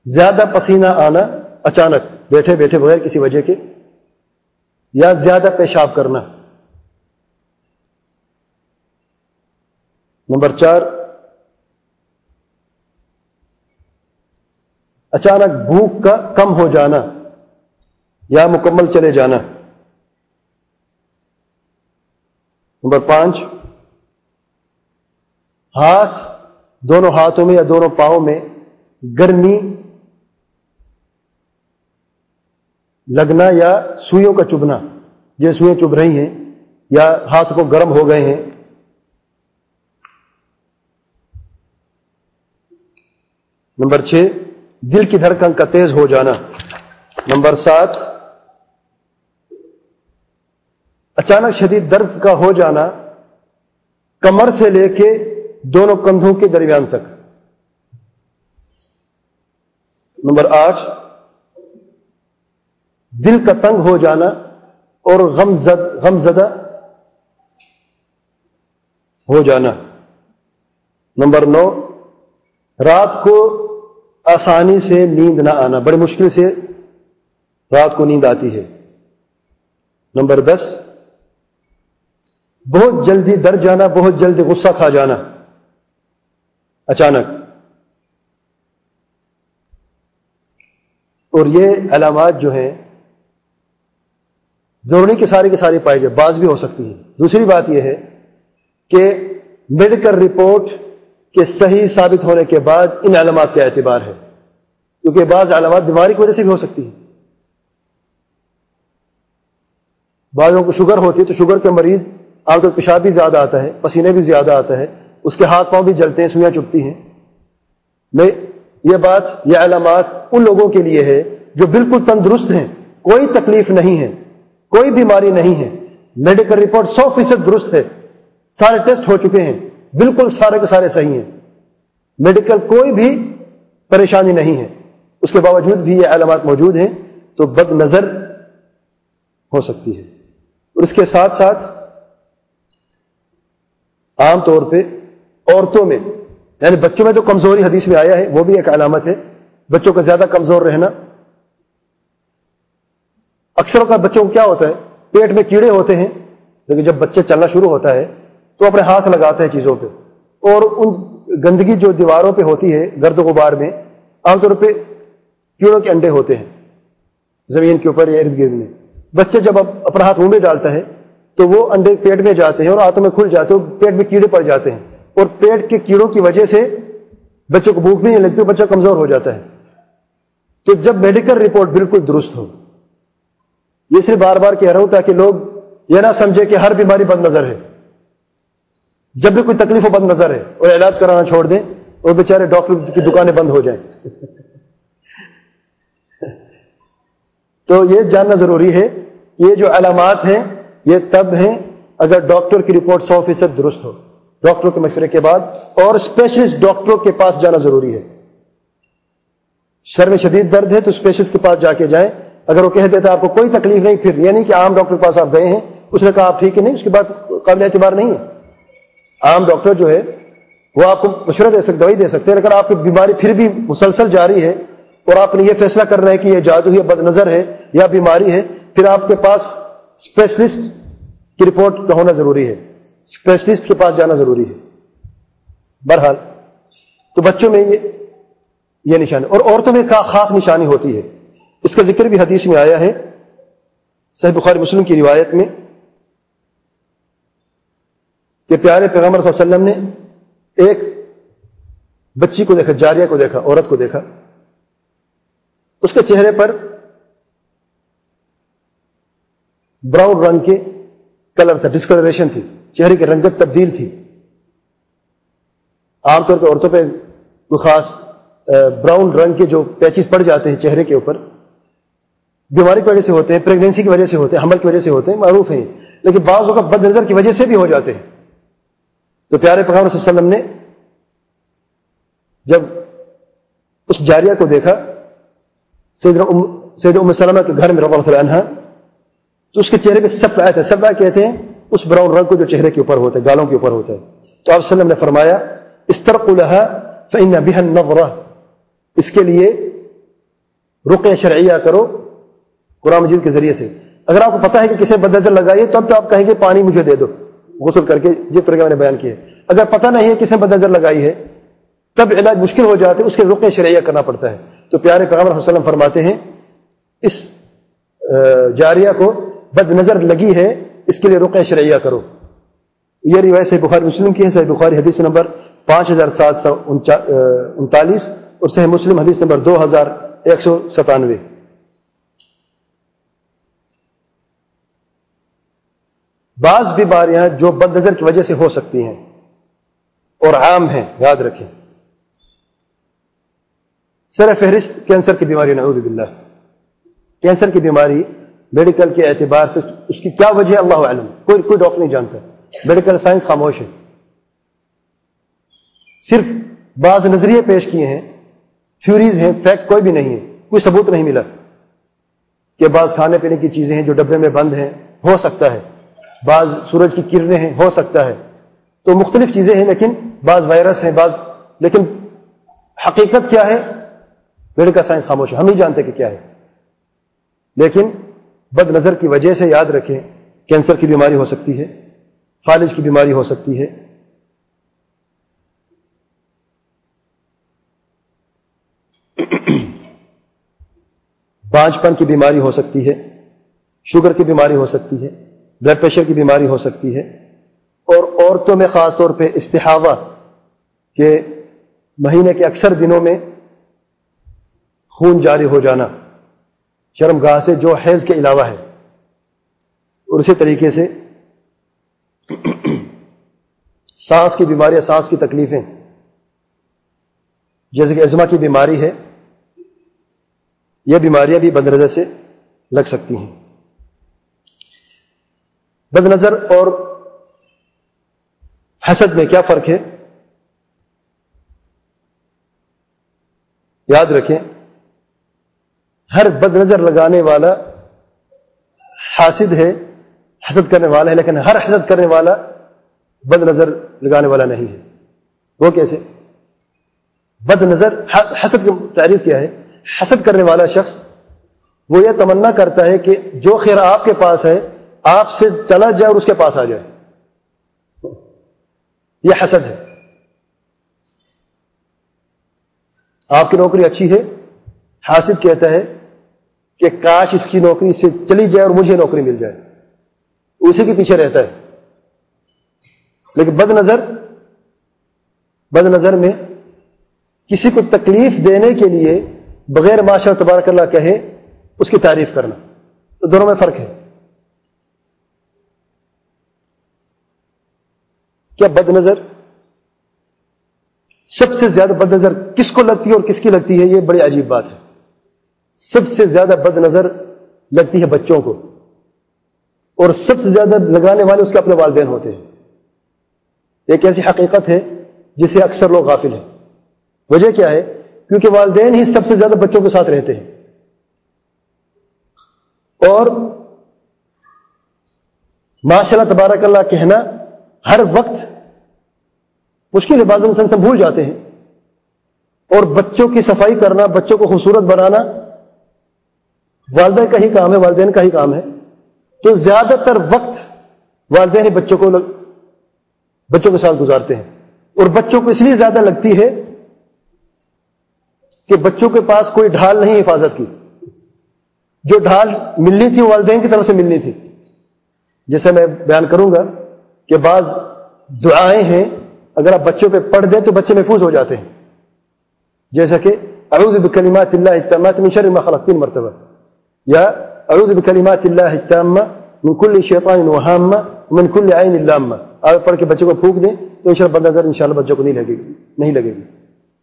زیادہ پسینہ آنا اچانک بیٹھے بیٹھے بغیر کسی وجہ کے، یا زیادہ پیشاب کرنا۔ نمبر چار، اچانک بھوک کا کم ہو جانا یا مکمل چلے جانا۔ نمبر پانچ، ہاتھ، دونوں ہاتھوں میں یا دونوں پاؤں میں گرمی لگنا یا سوئیوں کا چبھنا، یہ سوئیں چبھ رہی ہیں یا ہاتھ کو گرم ہو گئے ہیں۔ نمبر چھ، دل کی دھڑکن کا تیز ہو جانا۔ نمبر سات، اچانک شدید درد کا ہو جانا کمر سے لے کے دونوں کندھوں کے درمیان تک۔ نمبر آٹھ، دل کا تنگ ہو جانا اور غم زد غم زدہ ہو جانا۔ نمبر نو، رات کو آسانی سے نیند نہ آنا، بڑی مشکل سے رات کو نیند آتی ہے۔ نمبر دس، بہت جلدی ڈر جانا، بہت جلدی غصہ کھا جانا اچانک۔ اور یہ علامات جو ہیں ضروری کہ ساری کی ساری پائی جائے، بعض بھی ہو سکتی ہیں۔ دوسری بات یہ ہے کہ میڈیکل رپورٹ کے صحیح ثابت ہونے کے بعد ان علامات کا اعتبار ہے، کیونکہ بعض علامات بیماری کی وجہ سے بھی ہو سکتی ہیں۔ بعض لوگوں کو شوگر ہوتی ہے تو شوگر کے مریض عام طور پیشاب بھی زیادہ آتا ہے، پسینے بھی زیادہ آتا ہے، اس کے ہاتھ پاؤں بھی جلتے ہیں، سوئیاں چبھتی ہیں۔ میں یہ بات، یہ علامات ان لوگوں کے لیے ہے جو بالکل تندرست ہیں، کوئی تکلیف نہیں ہے، کوئی بیماری نہیں ہے، میڈیکل رپورٹ سو فیصد درست ہے، سارے ٹیسٹ ہو چکے ہیں، بالکل سارے کے سارے صحیح ہیں، میڈیکل کوئی بھی پریشانی نہیں ہے، اس کے باوجود بھی یہ علامات موجود ہیں، تو بد نظر ہو سکتی ہے۔ اور اس کے ساتھ ساتھ عام طور پہ عورتوں میں، یعنی بچوں میں تو کمزوری حدیث میں آیا ہے، وہ بھی ایک علامت ہے، بچوں کا زیادہ کمزور رہنا۔ اکثر اوقات بچوں کو کیا ہوتا ہے، پیٹ میں کیڑے ہوتے ہیں، لیکن جب بچے چلنا شروع ہوتا ہے تو اپنے ہاتھ لگاتے ہیں چیزوں پہ، اور ان گندگی جو دیواروں پہ ہوتی ہے گرد و غبار میں، عام طور پہ کیڑوں کے انڈے ہوتے ہیں زمین کے اوپر یا ارد گرد میں۔ بچے جب اپنا ہاتھ منہ میں ڈالتا ہے تو وہ انڈے پیٹ میں جاتے ہیں اور ہاتھوں میں کھل جاتے ہیں، پیٹ میں کیڑے پڑ جاتے ہیں، اور پیٹ کے کیڑوں کی وجہ سے بچوں کو بھوک بھی نہیں لگتی، بچہ کمزور ہو جاتا ہے۔ تو جب میڈیکل رپورٹ بالکل درست ہو، یہ صرف بار بار کہہ رہا ہوں تاکہ لوگ یہ نہ سمجھے کہ ہر بیماری بد نظر ہے، جب بھی کوئی تکلیف ہو بد نظر ہے، اور علاج کرانا چھوڑ دیں اور بیچارے ڈاکٹر کی دکانیں بند ہو جائیں۔ تو یہ جاننا ضروری ہے، یہ جو علامات ہیں یہ تب ہیں اگر ڈاکٹر کی رپورٹ سو فیصد درست ہو، ڈاکٹر کے مشورے کے بعد، اور اسپیشلسٹ ڈاکٹروں کے پاس جانا ضروری ہے۔ سر میں شدید درد ہے تو اسپیشلسٹ کے پاس جا کے جائیں، اگر وہ کہہ دیتا آپ کو کوئی تکلیف نہیں، پھر یہ نہیں کہ عام ڈاکٹر کے پاس آپ گئے ہیں، اس نے کہا آپ ٹھیک ہے، نہیں، اس کے بعد قابل اعتبار نہیں ہے۔ عام ڈاکٹر جو ہے وہ آپ کو مشورہ دے سکتے، دوائی دے سکتے ہیں، اگر آپ کی بیماری پھر بھی مسلسل جاری ہے اور آپ نے یہ فیصلہ کرنا ہے کہ یہ جادو ہے، بد نظر ہے یا بیماری ہے، پھر آپ کے پاس اسپیشلسٹ کی رپورٹ کا ہونا ضروری ہے، اسپیشلسٹ کے پاس جانا ضروری ہے۔ بہرحال تو بچوں میں یہ یہ نشانی، اور عورتوں میں خاص نشانی ہوتی ہے، اس کا ذکر بھی حدیث میں آیا ہے، صحیح بخاری مسلم کی روایت میں، کہ پیارے پیغمبر صلی اللہ علیہ وسلم نے ایک بچی کو دیکھا، جاریہ کو دیکھا، عورت کو دیکھا، اس کے چہرے پر براؤن رنگ کے کلر تھا، ڈسکلریشن تھی، چہرے کی رنگت تبدیل تھی۔ عام طور پہ عورتوں پہ کوئی خاص براؤن رنگ کے جو پیچز پڑ جاتے ہیں چہرے کے اوپر، بیماری کی وجہ سے ہوتے ہیں، پریگنینسی کی وجہ سے ہوتے ہیں، حمل کی وجہ سے ہوتے ہیں، معروف ہیں، لیکن بعض اوقات بد نظر کی وجہ سے بھی ہو جاتے ہیں۔ تو پیارے پیغمبر صلی اللہ علیہ وسلم نے جب اس جاریہ کو دیکھا سیدنا ام سید ام سلمہ کے گھر میں رضی اللہ عنہا، تو اس کے چہرے پہ سب آئے تھے، سب کہتے ہیں اس براؤن رنگ کو جو چہرے کے اوپر ہوتا ہے، گالوں کے اوپر ہوتا ہے۔ تو آپ صلی اللہ علیہ وسلم نے فرمایا استرقوا لها فإن بها النظرة، اس کے لیے رقیہ شرعیہ کرو قرآن مجید کے ذریعے سے. اگر آپ کو پتا ہے کہ کسی بد نظر لگائی ہے تو اب تو آپ کہیں گے پانی مجھے دے دو غسل کر کے، جس طرح میں نے بیان کیا ہے. اگر پتہ نہیں ہے کسی نے بد نظر لگائی ہے تب علاج مشکل ہو جاتا ہے، اس کے رقیہ شرعیہ کرنا پڑتا ہے. تو پیارے پیغمبر صلی اللہ علیہ وسلم فرماتے ہیں اس جاریہ کو بد نظر لگی ہے اس کے لیے رقیہ شرعیہ کرو. یہ روایت صحیح بخاری مسلم کی ہے. صحیح بخاری حدیث نمبر پانچ ہزار سات سو انتالیس اور صحیح مسلم حدیث نمبر دو ہزار ایک سو ستانوے. بعض بیماریاں جو بد نظر کی وجہ سے ہو سکتی ہیں اور عام ہیں، یاد رکھیں. سر فہرست کینسر کی بیماری، نعوذ باللہ. کینسر کی بیماری میڈیکل کے اعتبار سے اس کی کیا وجہ ہے اللہ علم، کوئی کوئی ڈاکٹر نہیں جانتا. میڈیکل سائنس خاموش ہے. صرف بعض نظریے پیش کیے ہیں، تھیوریز ہیں، فیکٹ کوئی بھی نہیں ہے. کوئی ثبوت نہیں ملا کہ بعض کھانے پینے کی چیزیں ہیں جو ڈبے میں بند ہیں، ہو سکتا ہے. بعض سورج کی کرنیں ہیں، ہو سکتا ہے. تو مختلف چیزیں ہیں، لیکن بعض وائرس ہیں، بعض، لیکن حقیقت کیا ہے میڈیکل سائنس خاموش ہے. ہم نہیں جانتے کہ کیا ہے. لیکن بد نظر کی وجہ سے یاد رکھیں کینسر کی بیماری ہو سکتی ہے، فالج کی بیماری ہو سکتی ہے. بانجھ پن کی بیماری ہو سکتی ہے، شوگر کی بیماری ہو سکتی ہے، بلڈ پریشر کی بیماری ہو سکتی ہے. اور عورتوں میں خاص طور پہ استحاضہ کے مہینے کے اکثر دنوں میں خون جاری ہو جانا شرم گاہ سے جو حیض کے علاوہ ہے. اور اسی طریقے سے سانس کی بیماریاں، سانس کی تکلیفیں، جیسے کہ ازما کی بیماری ہے، یہ بیماریاں بھی بد نظر سے لگ سکتی ہیں. بد نظر اور حسد میں کیا فرق ہے؟ یاد رکھیں ہر بد نظر لگانے والا حاسد ہے، حسد کرنے والا ہے، لیکن ہر حسد کرنے والا بد نظر لگانے والا نہیں ہے. وہ کیسے؟ بد نظر، حسد کی تعریف کیا ہے؟ حسد کرنے والا شخص وہ یہ تمنا کرتا ہے کہ جو خیر آپ کے پاس ہے آپ سے چلا جائے اور اس کے پاس آ جائے. یہ حسد ہے. آپ کی نوکری اچھی ہے، حاسد کہتا ہے کہ کاش اس کی نوکری سے چلی جائے اور مجھے نوکری مل جائے، اسی کے پیچھے رہتا ہے. لیکن بد نظر بد نظر میں کسی کو تکلیف دینے کے لیے بغیر ماشاء تبارک اللہ کہے اس کی تعریف کرنا، تو دونوں میں فرق ہے. کیا بد نظر سب سے زیادہ بد نظر کس کو لگتی ہے اور کس کی لگتی ہے؟ یہ بڑی عجیب بات ہے. سب سے زیادہ بد نظر لگتی ہے بچوں کو، اور سب سے زیادہ لگانے والے اس کے اپنے والدین ہوتے ہیں. ایک ایسی حقیقت ہے جسے اکثر لوگ غافل ہیں. وجہ کیا ہے؟ کیونکہ والدین ہی سب سے زیادہ بچوں کے ساتھ رہتے ہیں، اور ماشاء اللہ تبارک اللہ کہنا ہر وقت مشکل ہے. بعض انسان بھول جاتے ہیں. اور بچوں کی صفائی کرنا، بچوں کو خوبصورت بنانا والدہ کا ہی کام ہے، والدین کا ہی کام ہے. تو زیادہ تر وقت والدین ہی بچوں کو لگ... بچوں کے ساتھ گزارتے ہیں. اور بچوں کو اس لیے زیادہ لگتی ہے کہ بچوں کے پاس کوئی ڈھال نہیں حفاظت کی. جو ڈھال ملنی تھی والدین کی طرف سے ملنی تھی. جیسے میں بیان کروں گا کہ بعض دعائیں ہیں اگر آپ بچوں پہ پڑھ دیں تو بچے محفوظ ہو جاتے ہیں. جیسا کہ اعوذ بکلمات اللہ التامات من شر ما خلق تین مرتبہ، یا اعوذ بکلمات اللہ التامہ من کل شیطان وہامہ من کل عین لامہ. آپ پڑھ کے بچے کو پھونک دیں تو انشاءاللہ بد نظر انشاءاللہ بچوں کو نہیں لگے گی نہیں لگے گی.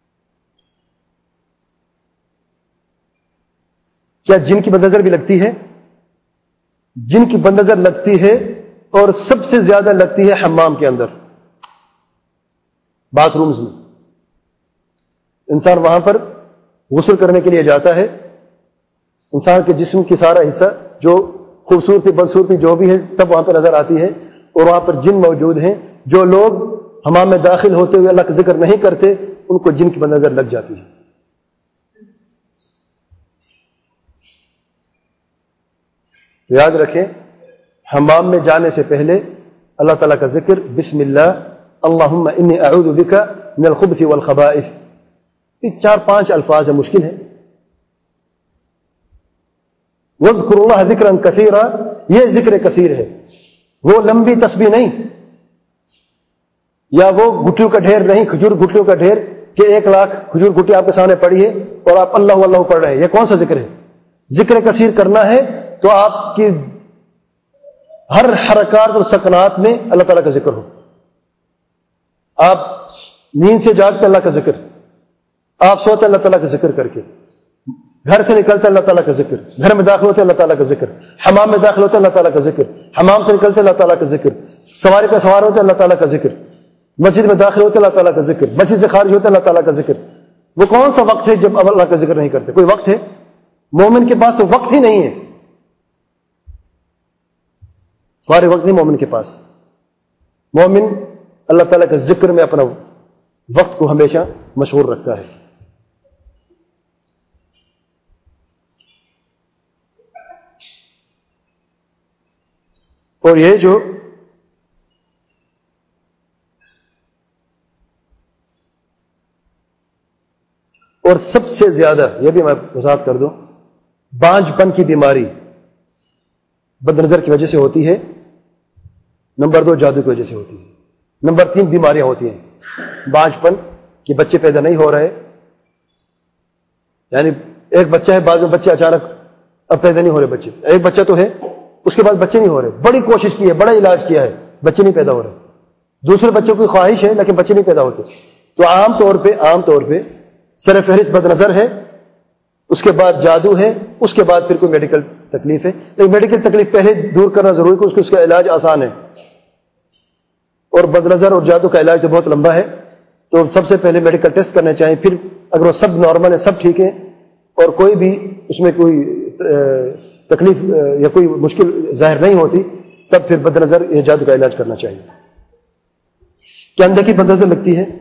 کیا جن کی بد نظر بھی لگتی ہے؟ جن کی بد نظر لگتی ہے اور سب سے زیادہ لگتی ہے حمام کے اندر، باتھ رومز میں. انسان وہاں پر غسل کرنے کے لیے جاتا ہے، انسان کے جسم کی سارا حصہ جو خوبصورتی بدصورتی جو بھی ہے سب وہاں پہ نظر آتی ہے. اور وہاں پر جن موجود ہیں. جو لوگ حمام میں داخل ہوتے ہوئے اللہ کا ذکر نہیں کرتے ان کو جن کی بد نظر لگ جاتی ہے. تو یاد رکھیں حمام میں جانے سے پہلے اللہ تعالیٰ کا ذکر، بسم اللہ اللہم انی اعوذ بک من الخبث والخبائث، یہ چار پانچ الفاظ ہیں، مشکل ہے. وَاذْكُرُوا اللَّهَ ذِكْرًا كَثِيرًا، یہ ذکر کثیر ہے، وہ لمبی تسبیح نہیں، یا وہ گٹھیوں کا ڈھیر نہیں، کھجور گٹھیوں کا ڈھیر کہ ایک لاکھ کھجور گٹھی آپ کے سامنے پڑی ہے اور آپ اللہ اللہ پڑھ رہے ہیں. یہ کون سا ذکر ہے؟ ذکر کثیر کرنا ہے تو آپ کی ہر حرکات اور سکنات میں اللہ تعالیٰ کا ذکر ہو. آپ نیند سے جاگتے اللہ کا ذکر، آپ سوتے اللہ تعالیٰ کا ذکر کر کے، گھر سے نکلتے اللہ تعالیٰ کا ذکر، گھر میں داخل ہوتے اللہ تعالیٰ کا ذکر، حمام میں داخل ہوتے اللہ تعالیٰ کا ذکر، حمام سے نکلتے اللہ تعالیٰ کا ذکر، سواری پہ سوار ہوتے اللہ تعالیٰ کا ذکر، مسجد میں داخل ہوتے اللہ تعالیٰ کا ذکر، مسجد سے خارج ہوتے اللہ تعالیٰ کا ذکر. وہ کون سا وقت ہے جب اب اللہ کا ذکر نہیں کرتے؟ کوئی وقت ہے؟ مومن کے پاس تو وقت ہی نہیں ہے، فارغ وقت نہیں مومن کے پاس. مومن اللہ تعالیٰ کے ذکر میں اپنا وقت کو ہمیشہ مشغول رکھتا ہے. اور یہ جو اور سب سے زیادہ، یہ بھی میں وضاحت کر دوں، بانجھ پن کی بیماری بد نظر کی وجہ سے ہوتی ہے. نمبر دو جادو کی وجہ سے ہوتی ہے. نمبر تین بیماریاں ہوتی ہیں. بانجھ پن کہ بچے پیدا نہیں ہو رہے، یعنی ایک بچہ ہے، بعض میں بچے اچانک اب پیدا نہیں ہو رہے بچے. ایک بچہ تو ہے، اس کے بعد بچے نہیں ہو رہے، بڑی کوشش کی ہے، بڑا علاج کیا ہے، بچے نہیں پیدا ہو رہے. دوسرے بچوں کی خواہش ہے لیکن بچے نہیں پیدا ہوتے. تو عام طور پہ عام طور پہ سر فہرست بد نظر ہے، اس کے بعد جادو ہے، اس کے بعد پھر کوئی میڈیکل تکلیف ہے. لیکن میڈیکل تکلیف پہلے دور کرنا ضروری ہے، اس کو اس کا علاج آسان ہے. اور بد نظر اور جادو کا علاج تو بہت لمبا ہے، تو سب سے پہلے میڈیکل ٹیسٹ کرنے چاہیے. پھر اگر وہ سب نارمل ہے، سب ٹھیک ہے، اور کوئی بھی اس میں کوئی تکلیف یا کوئی مشکل ظاہر نہیں ہوتی، تب پھر بد نظر یا جادو کا علاج کرنا چاہیے. کیا اندھے کی بد نظر لگتی ہے؟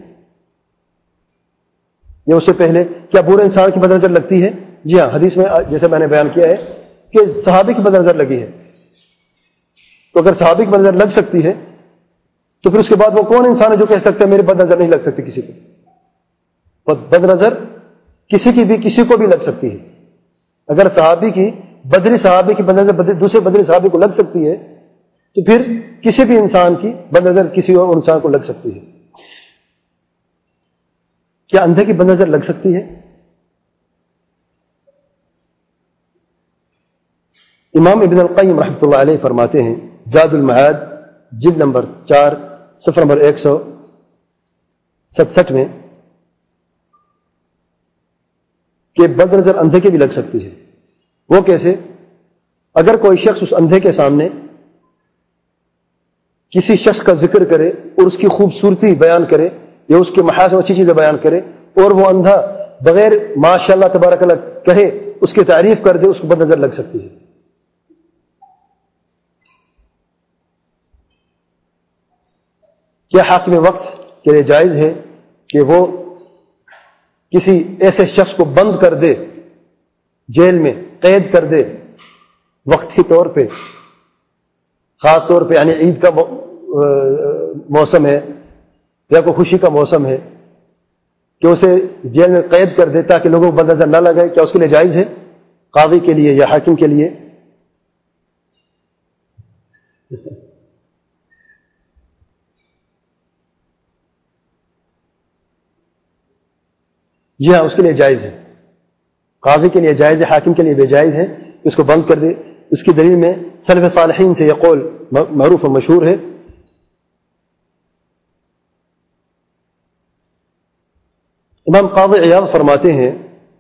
یا اس سے پہلے کیا بورے انسان کی بد نظر لگتی ہے؟ جی ہاں، حدیث میں جیسے میں نے بیان کیا ہے کہ صحابی کی بد نظر لگی ہے. تو اگر صحابی کی بد نظر لگ سکتی ہے تو پھر اس کے بعد وہ کون انسان ہے جو کہہ سکتا ہے میری بد نظر نہیں لگ سکتی کسی کو؟ بد نظر کسی کی بھی کسی کو بھی لگ سکتی ہے. اگر صحابی کی بدری صحابی کی بد نظر دوسرے بدری صحابی کو لگ سکتی ہے تو پھر کسی بھی انسان کی بد نظر کسی اور انسان کو لگ سکتی ہے. کیا اندھے کی بد نظر لگ سکتی ہے؟ امام ابن القیم رحمۃ اللہ علیہ فرماتے ہیں، زاد المعاد جلد نمبر چار صفحہ نمبر ایک سو ستسٹھ میں، کہ بد نظر اندھے کی بھی لگ سکتی ہے. وہ کیسے؟ اگر کوئی شخص اس اندھے کے سامنے کسی شخص کا ذکر کرے اور اس کی خوبصورتی بیان کرے یا اس کے محاسن میں اچھی چیزیں بیان کرے، اور وہ اندھا بغیر ماشاء اللہ تبارک اللہ کہے اس کی تعریف کر دے، اس کو بد نظر لگ سکتی ہے. کیا حاکم وقت کے لیے جائز ہے کہ وہ کسی ایسے شخص کو بند کر دے، جیل میں قید کر دے وقتی طور پہ، خاص طور پہ یعنی عید کا موسم ہے یا کوئی خوشی کا موسم ہے، کہ اسے جیل میں قید کر دے تاکہ لوگوں کو بد نظر نہ لگے؟ کیا اس کے لیے جائز ہے قاضی کے لیے یا حاکم کے لیے؟ جی ہاں، اس کے لیے جائز ہے. قاضی کے لیے جائز ہے، حاکم کے لیے بے جائز ہے. اس کو بند کر دے. اس کی دلیل میں سلف صالحین سے یہ قول معروف و مشہور ہے. امام قاضی عیاض فرماتے ہیں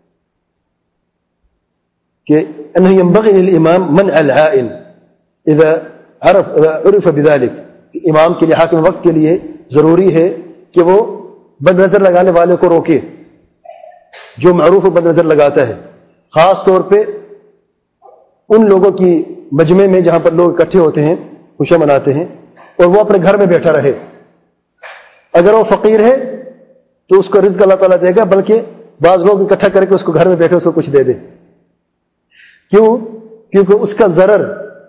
کہ انه ينبغي للامام منع العائن اذا عرف اذا عرف بذلك، امام کے لیے حاکم وقت کے لیے ضروری ہے کہ وہ بد نظر لگانے والے کو روکے جو معروف و بد نظر لگاتا ہے، خاص طور پہ ان لوگوں کی مجمع میں جہاں پر لوگ اکٹھے ہوتے ہیں، خوشیاں مناتے ہیں، اور وہ اپنے گھر میں بیٹھا رہے. اگر وہ فقیر ہے تو اس کو رزق اللہ تعالیٰ دے گا، بلکہ بعض لوگ اکٹھا کر کے اس کو گھر میں بیٹھے اس کو کچھ دے دے. کیوں؟ کیونکہ اس کا ضرر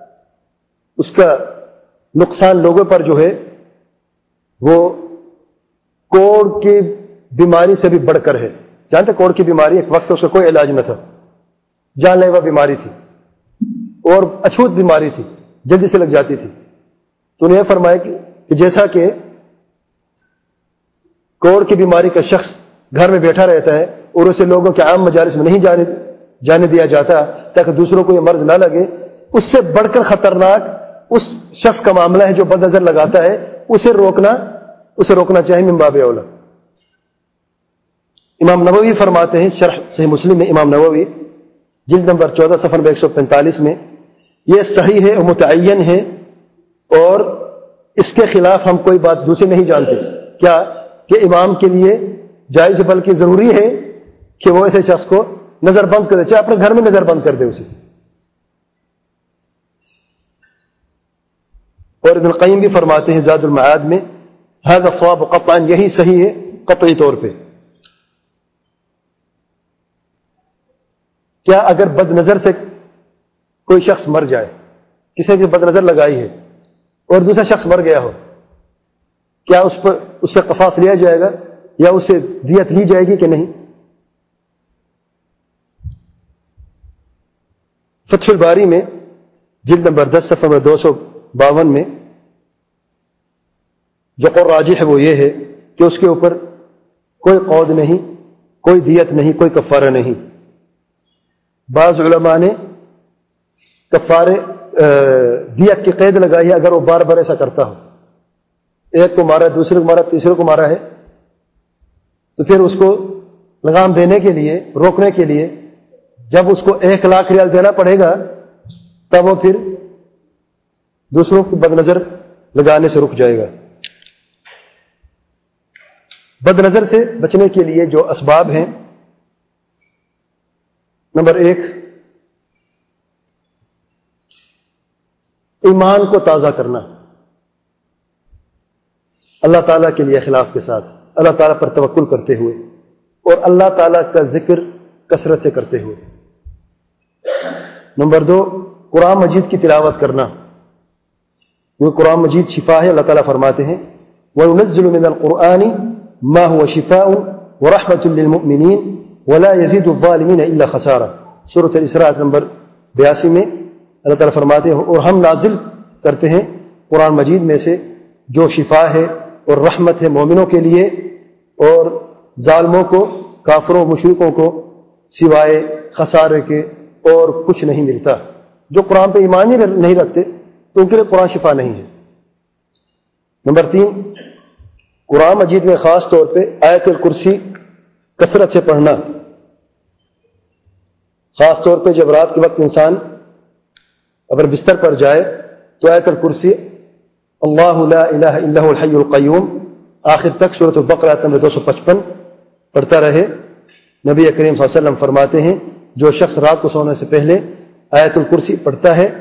اس کا نقصان لوگوں پر جو ہے وہ کوڑ کی بیماری سے بھی بڑھ کر ہے. جانتے کوڑ کی بیماری ایک وقت اس کا کوئی علاج نہ تھا, جان لیوا بیماری تھی اور اچھوت بیماری تھی, جلدی سے لگ جاتی تھی. تو انہیں فرمایا کہ جیسا کہ کوڑ کی بیماری کا شخص گھر میں بیٹھا رہتا ہے اور اسے لوگوں کے عام مجالس میں نہیں جانے جانے دیا جاتا تاکہ دوسروں کو یہ مرض نہ لگے, اس سے بڑھ کر خطرناک اس شخص کا معاملہ ہے جو بد نظر لگاتا ہے. اسے روکنا اسے روکنا چاہیے من باب اولا. امام نووی فرماتے ہیں شرح صحیح مسلم میں, امام نووی جلد نمبر چودہ صفحہ نمبر ایک سو پینتالیس میں, یہ صحیح ہے اور متعین ہے اور اس کے خلاف ہم کوئی بات دوسری نہیں جانتے. کیا کہ امام کے لیے جائز بلکہ ضروری ہے کہ وہ ایسے شخص کو نظر بند کر دے, چاہے اپنے گھر میں نظر بند کر دے اسے. اور ابن القیم بھی فرماتے ہیں زاد المعاد میں, هذا صواب قطعا, یہی صحیح ہے قطعی طور پہ. کیا اگر بد نظر سے کوئی شخص مر جائے, کسی کی بد نظر لگائی ہے اور دوسرا شخص مر گیا ہو, کیا اس پر اس سے قصاص لیا جائے گا یا اس سے دیت لی جائے گی کہ نہیں؟ فتح الباری میں جلد نمبر دس صفحہ نمبر دو سو باون میں جو قول راجح ہے وہ یہ ہے کہ اس کے اوپر کوئی قود نہیں, کوئی دیت نہیں, کوئی کفارہ نہیں. بعض علماء نے کفارے دیت کی قید لگائی ہے اگر وہ بار بار ایسا کرتا ہو, ایک کو مارا, دوسرے کو مارا, تیسرے کو مارا ہے, تو پھر اس کو لگام دینے کے لیے, روکنے کے لیے جب اس کو ایک لاکھ ریال دینا پڑے گا تب وہ پھر دوسروں کو بد نظر لگانے سے رک جائے گا. بد نظر سے بچنے کے لیے جو اسباب ہیں, نمبر ایک, ایمان کو تازہ کرنا, اللہ تعالیٰ کے لیے اخلاص کے ساتھ, اللہ تعالیٰ پر توکل کرتے ہوئے اور اللہ تعالیٰ کا ذکر کثرت سے کرتے ہوئے. نمبر دو, قرآن مجید کی تلاوت کرنا, کیونکہ قرآن مجید شفا ہے. اللہ تعالیٰ فرماتے ہیں وَيُنَزِّلُ مِنَ الْقُرْآنِ مَا هُوَ شِفَاءٌ وَرَحْمَةٌ لِّلْمُؤْمِنِينَ وَلَا يَزِيدُ الظَّالِمِينَ إِلَّا خَسَارًا. سورۃ الاسراء نمبر بیاسی میں اللہ تعالیٰ فرماتے ہیں اور ہم نازل کرتے ہیں قرآن مجید میں سے جو شفا ہے اور رحمت ہے مومنوں کے لیے, اور ظالموں کو, کافروں, مشرکوں کو سوائے خسارے کے اور کچھ نہیں ملتا. جو قرآن پہ ایمان ہی نہیں رکھتے تو ان کے لیے قرآن شفا نہیں ہے. نمبر تین, قرآن مجید میں خاص طور پہ آیت الکرسی کثرت سے پڑھنا, خاص طور پہ جب رات کے وقت انسان اگر بستر پر جائے تو آیت الکرسی اللہ لا الہ الا هو الحی القیوم آخر تک سورۃ البقرہ نمبر دو سو پچپن پڑھتا رہے. نبی کریم صلی اللہ علیہ وسلم فرماتے ہیں جو شخص رات کو سونے سے پہلے آیت الکرسی پڑھتا ہے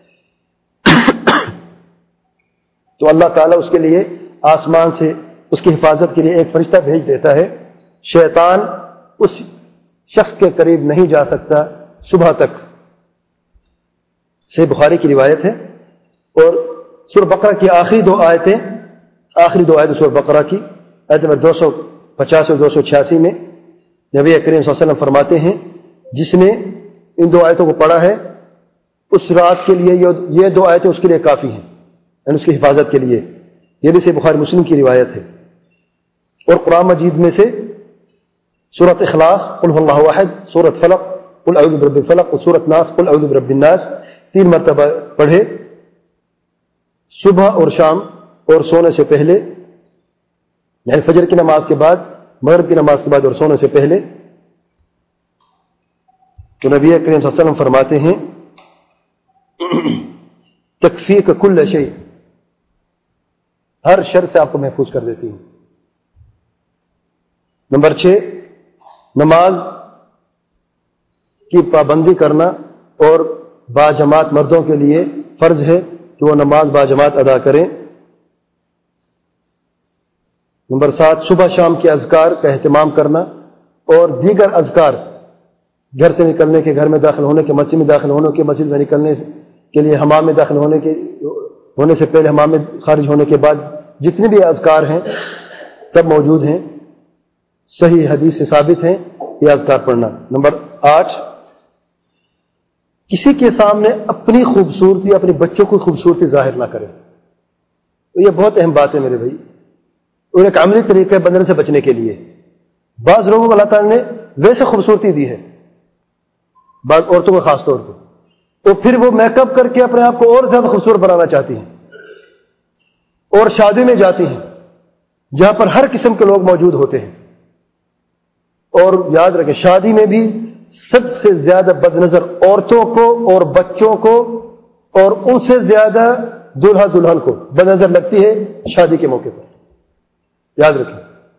تو اللہ تعالیٰ اس کے لیے آسمان سے اس کی حفاظت کے لیے ایک فرشتہ بھیج دیتا ہے. شیطان اس شخص کے قریب نہیں جا سکتا صبح تک. صحیح بخاری کی روایت ہے. اور سورہ بقرہ کی آخری دو آیتیں, آخری دو آیتیں سورہ بقرہ کی آیت نمبر دو سو پچاس اور دو سو چھیاسی میں نبی کریم صلی اللہ علیہ وسلم فرماتے ہیں جس نے ان دو آیتوں کو پڑھا ہے اس رات کے لیے یہ دو آیتیں اس کے لیے کافی ہیں, یعنی اس کی حفاظت کے لیے. یہ بھی صحیح بخاری مسلم کی روایت ہے. اور قرآن مجید میں سے سورۃ اخلاص قل هو اللہ احد, سورۃ فلق قل اعوذ برب الفلق اور سورۃ ناس قل اعوذ برب الناس تین مرتبہ پڑھے صبح اور شام اور سونے سے پہلے, یعنی فجر کی نماز کے بعد, مغرب کی نماز کے بعد اور سونے سے پہلے. تو نبی کریم صلی اللہ علیہ وسلم فرماتے ہیں تکفیک کل شیء, ہر شر سے آپ کو محفوظ کر دیتی ہوں. نمبر چھ, نماز کی پابندی کرنا اور با جماعت مردوں کے لیے فرض ہے کہ وہ نماز با جماعت ادا کریں. نمبر سات, صبح شام کے اذکار کا اہتمام کرنا اور دیگر اذکار, گھر سے نکلنے کے, گھر میں داخل ہونے کے, مسجد میں داخل ہونے کے, مسجد میں نکلنے کے لیے, حمام میں داخل ہونے کے ہونے سے پہلے، حمام میں خارج ہونے کے بعد جتنے بھی اذکار ہیں سب موجود ہیں، صحیح حدیث سے ثابت ہیں یہ اذکار پڑھنا۔ نمبر آٹھ، کسی کے سامنے اپنی خوبصورتی، اپنے بچوں کی خوبصورتی ظاہر نہ کرے۔ یہ بہت اہم بات ہے میرے بھائی، اور ایک عملی طریقہ ہے بندر سے بچنے کے لیے۔ بعض لوگوں کو اللہ تعالیٰ نے ویسے خوبصورتی دی ہے، بعض عورتوں کو خاص طور پہ، تو پھر وہ میک اپ کر کے اپنے آپ کو اور زیادہ خوبصورت بنانا چاہتی ہیں، اور شادی میں جاتی ہیں جہاں پر ہر قسم کے لوگ موجود ہوتے ہیں۔ اور یاد رکھیں، شادی میں بھی سب سے زیادہ بد نظر عورتوں کو اور بچوں کو، اور ان سے زیادہ دلہا دلہن کو بد نظر لگتی ہے شادی کے موقع پر، یاد رکھیں۔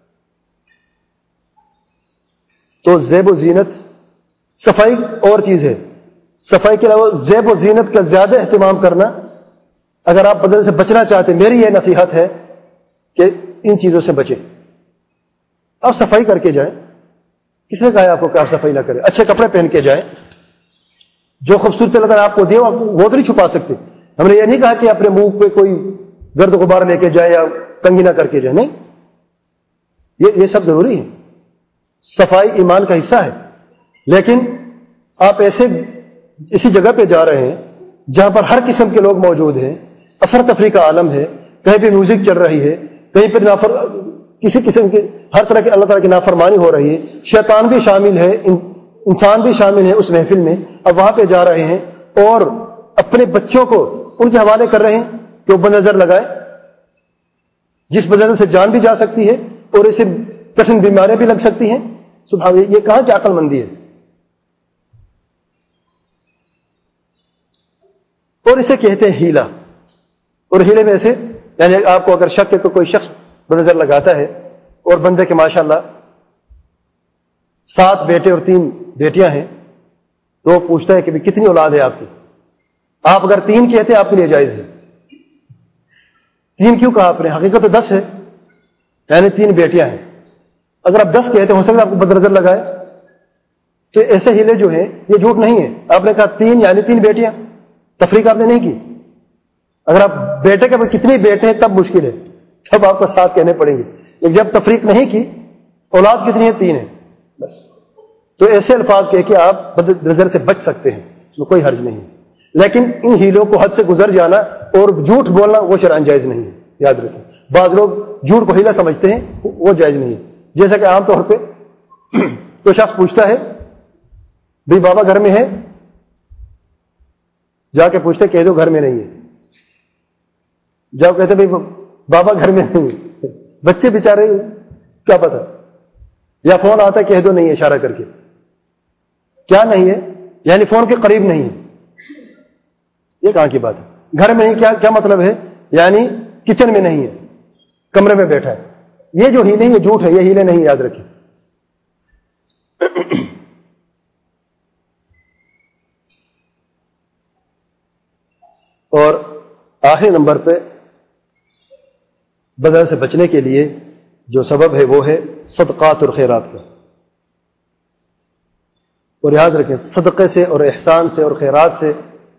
تو زیب و زینت، صفائی اور چیز ہے، صفائی کے علاوہ زیب و زینت کا زیادہ اہتمام کرنا۔ اگر آپ بدن سے بچنا چاہتے ہیں، میری یہ نصیحت ہے کہ ان چیزوں سے بچیں۔ آپ صفائی کر کے جائیں، کس نے کہا ہے آپ کو کہ آپ صفائی نہ کریں؟ اچھے کپڑے پہن کے جائیں، جو خوبصورتی اللہ تعالیٰ آپ کو دے وہ تو نہیں چھپا سکتے۔ ہم نے یہ نہیں کہا کہ اپنے منہ پہ کوئی گرد غبار لے کے جائے یا کنگھی نہ کر کے جائے، نہیں، یہ یہ سب ضروری ہے، صفائی ایمان کا حصہ ہے۔ لیکن آپ ایسے اسی جگہ پہ جا رہے ہیں جہاں پر ہر قسم کے لوگ موجود ہیں، افرتفری کا عالم ہے، کہیں پہ میوزک چل رہی ہے، کہیں پہ نافر کسی قسم کے ہر طرح کے اللہ تعالیٰ کی نافرمانی ہو رہی ہے، شیطان بھی شامل ہے، انسان بھی شامل ہے اس محفل میں۔ اب وہاں پہ جا رہے ہیں اور اپنے بچوں کو ان کے حوالے کر رہے ہیں کہ وہ بد نظر لگائے، جس بد نظر سے جان بھی جا سکتی ہے اور اسے کٹھن بیماریاں بھی لگ سکتی ہیں۔ سبحان اللہ، یہ کہاں کی عقل مندی ہے؟ اور اسے کہتے ہیں ہیلا۔ اور ہیلے میں سے یعنی آپ کو اگر شک ہے کہ کوئی شخص بد نظر لگاتا ہے اور بندے کے ماشاءاللہ سات بیٹے اور تین بیٹیاں ہیں، تو وہ پوچھتا ہے کہ بھی کتنی اولاد ہے آپ کی؟ آپ اگر تین کہتے ہیں آپ کے لیے جائز ہے۔ تین کیوں کہا آپ نے؟ حقیقت تو دس ہے، یعنی تین بیٹیاں ہیں۔ اگر آپ دس کہتے ہیں، ہو سکتا ہے آپ کو بد نظر لگائے، تو ایسے ہیلے جو ہیں یہ جھوٹ نہیں ہے۔ آپ نے کہا تین یعنی تین بیٹیاں، تفریق آپ نے نہیں کی۔ اگر آپ بیٹے کے کتنے بیٹے ہیں تب مشکل ہے، تب آپ کو ساتھ کہنے پڑیں گے، لیکن جب تفریق نہیں کی، اولاد کتنی ہے؟ تین ہے بس۔ تو ایسے الفاظ کہہ کے آپ بد نظر سے بچ سکتے ہیں، اس میں کوئی حرج نہیں ہے۔ لیکن ان ہیلوں کو حد سے گزر جانا اور جھوٹ بولنا وہ شرعاً جائز نہیں ہے، یاد رکھیں۔ بعض لوگ جھوٹ کو ہیلا سمجھتے ہیں، وہ جائز نہیں ہے۔ جیسا کہ عام طور پہ کوئی شخص پوچھتا ہے بھئی بابا گھر میں ہے، جا کے پوچھتے کہہ دو گھر میں نہیں ہے۔ جب کہتے بھئی بابا گھر میں نہیں ہے، بچے بیچارے کیا پتا، یا فون آتا ہے کہہ دو نہیں ہے اشارہ کر کے۔ کیا نہیں ہے؟ یعنی فون کے قریب نہیں ہے۔ یہ کہاں کی بات ہے؟ گھر میں نہیں، کیا کیا مطلب ہے؟ یعنی کچن میں نہیں ہے، کمرے میں بیٹھا ہے۔ یہ جو ہیلے یہ جھوٹ ہے، یہ ہیلے نہیں، یاد رکھیں۔ اور آخری نمبر پہ بد نظر سے بچنے کے لیے جو سبب ہے وہ ہے صدقات اور خیرات کا۔ اور یاد رکھیں، صدقے سے اور احسان سے اور خیرات سے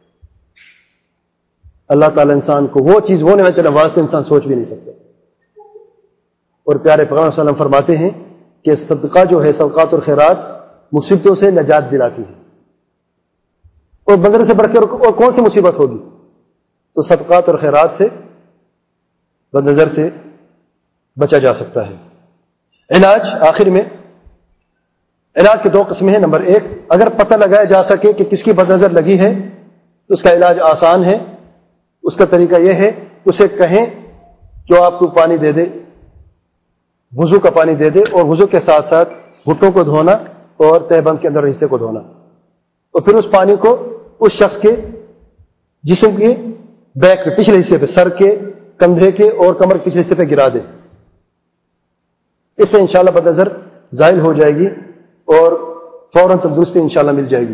اللہ تعالی انسان کو وہ چیز، وہ نعمت نوازتے انسان سوچ بھی نہیں سکتا۔ اور پیارے پیغمبر صلی اللہ علیہ وسلم فرماتے ہیں کہ صدقہ جو ہے، صدقات اور خیرات مصیبتوں سے نجات دلاتی ہے۔ اور بد نظر سے بڑھ کے اور کون سی مصیبت ہوگی؟ تو صدقات اور خیرات سے، بد نظر سے بچا جا سکتا ہے۔ علاج، آخر میں علاج کے دو قسمیں ہیں۔ نمبر ایک، اگر پتہ لگایا جا سکے کہ کس کی بد نظر لگی ہے تو اس کا علاج آسان ہے۔ اس کا طریقہ یہ ہے، اسے کہیں کہ آپ کو پانی دے دے، وضو کا پانی دے دے، اور وضو کے ساتھ ساتھ گھٹنوں کو دھونا اور تہہ بند کے اندر حصے کو دھونا، اور پھر اس پانی کو اس شخص کے جسم کے بیک پہ، پچھلے حصے پہ، سر کے، کندھے کے اور کمر کے پچھلے حصے پہ گرا دے۔ اس سے انشاءاللہ بد نظر زائل ہو جائے گی اور فوراً تندرستی انشاءاللہ مل جائے گی۔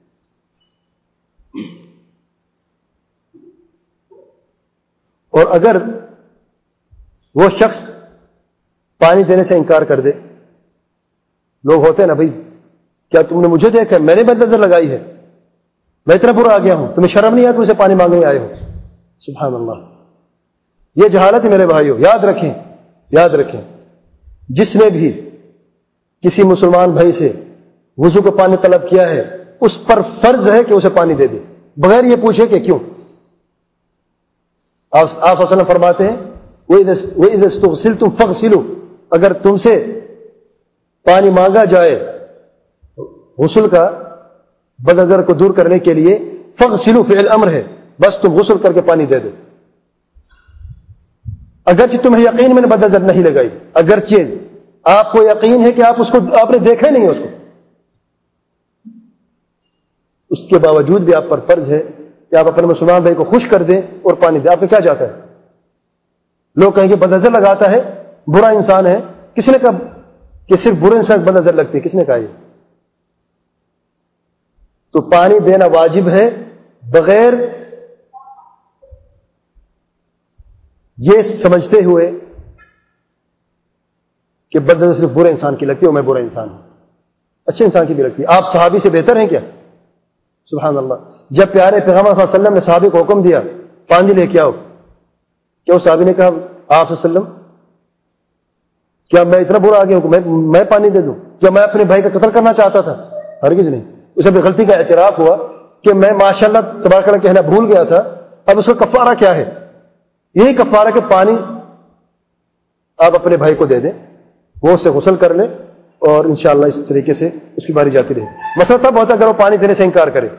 اور اگر وہ شخص پانی دینے سے انکار کر دے، لوگ ہوتے ہیں نا، بھائی کیا تم نے مجھے دیکھا ہے؟ میں نے بد نظر لگائی ہے، میں اتنا برا آ گیا ہوں، تمہیں شرم نہیں آیا تم اسے پانی مانگنے آئے ہو؟ سبحان اللہ۔ یہ جہالت ہے میرے بھائیوں. یاد رکھیں یاد رکھیں جس نے بھی کسی مسلمان بھائی سے وضو کو پانی طلب کیا ہے اس پر فرض ہے کہ اسے پانی دے دے بغیر یہ پوچھے کہ کیوں. آپ صلی اللہ علیہ وسلم فرماتے ہیں وَإِذَا اسْتُغْسِلْتُمْ فَاغْسِلُوا، اگر تم سے پانی مانگا جائے غسل کا بد نظر کو دور کرنے کے لیے، فَاغْسِلُوا فعل امر ہے، بس تم غسل کر کے پانی دے دو. اگرچہ تمہیں یقین میں نے بد نظر نہیں لگائی، اگرچہ آپ کو یقین ہے کہ آپ اس کو آپ نے دیکھا ہی نہیں اس کو، اس کے باوجود بھی آپ پر فرض ہے کہ آپ اپنے مسلمان بھائی کو خوش کر دیں اور پانی دیں. آپ کو کیا جاتا ہے؟ لوگ کہیں گے بد نظر لگاتا ہے، برا انسان ہے. کس نے کہا کہ صرف برے انسان بد نظر لگتی ہے؟ کس نے کہا یہ؟ تو پانی دینا واجب ہے بغیر یہ سمجھتے ہوئے کہ بد نظر صرف برے انسان کی لگتی ہے اور میں برا انسان ہوں. اچھے انسان کی بھی لگتی ہے. آپ صحابی سے بہتر ہیں کیا؟ سبحان اللہ. جب پیارے پیغمبر صلی اللہ علیہ وسلم نے صحابی کو حکم دیا پانی لے کے آؤ، کیا اس صحابی نے کہا آپ صلی اللہ علیہ وسلم کیا میں اتنا برا آگے ہوں کہ میں میں پانی دے دوں؟ کیا میں اپنے بھائی کا قتل کرنا چاہتا تھا؟ ہرگز نہیں. اسے اپنی غلطی کا اعتراف ہوا کہ میں ماشاءاللہ تبارک اللہ کہنا بھول گیا تھا. اب اس کا کفارہ کیا ہے؟ یہی کفارہ کہ پانی آپ اپنے بھائی کو دے دیں، وہ اسے غسل کر لے اور انشاءاللہ اس طریقے سے اس کی باری جاتی رہے. مسئلہ تب ہوتا ہے اگر وہ پانی دینے سے انکار کرے.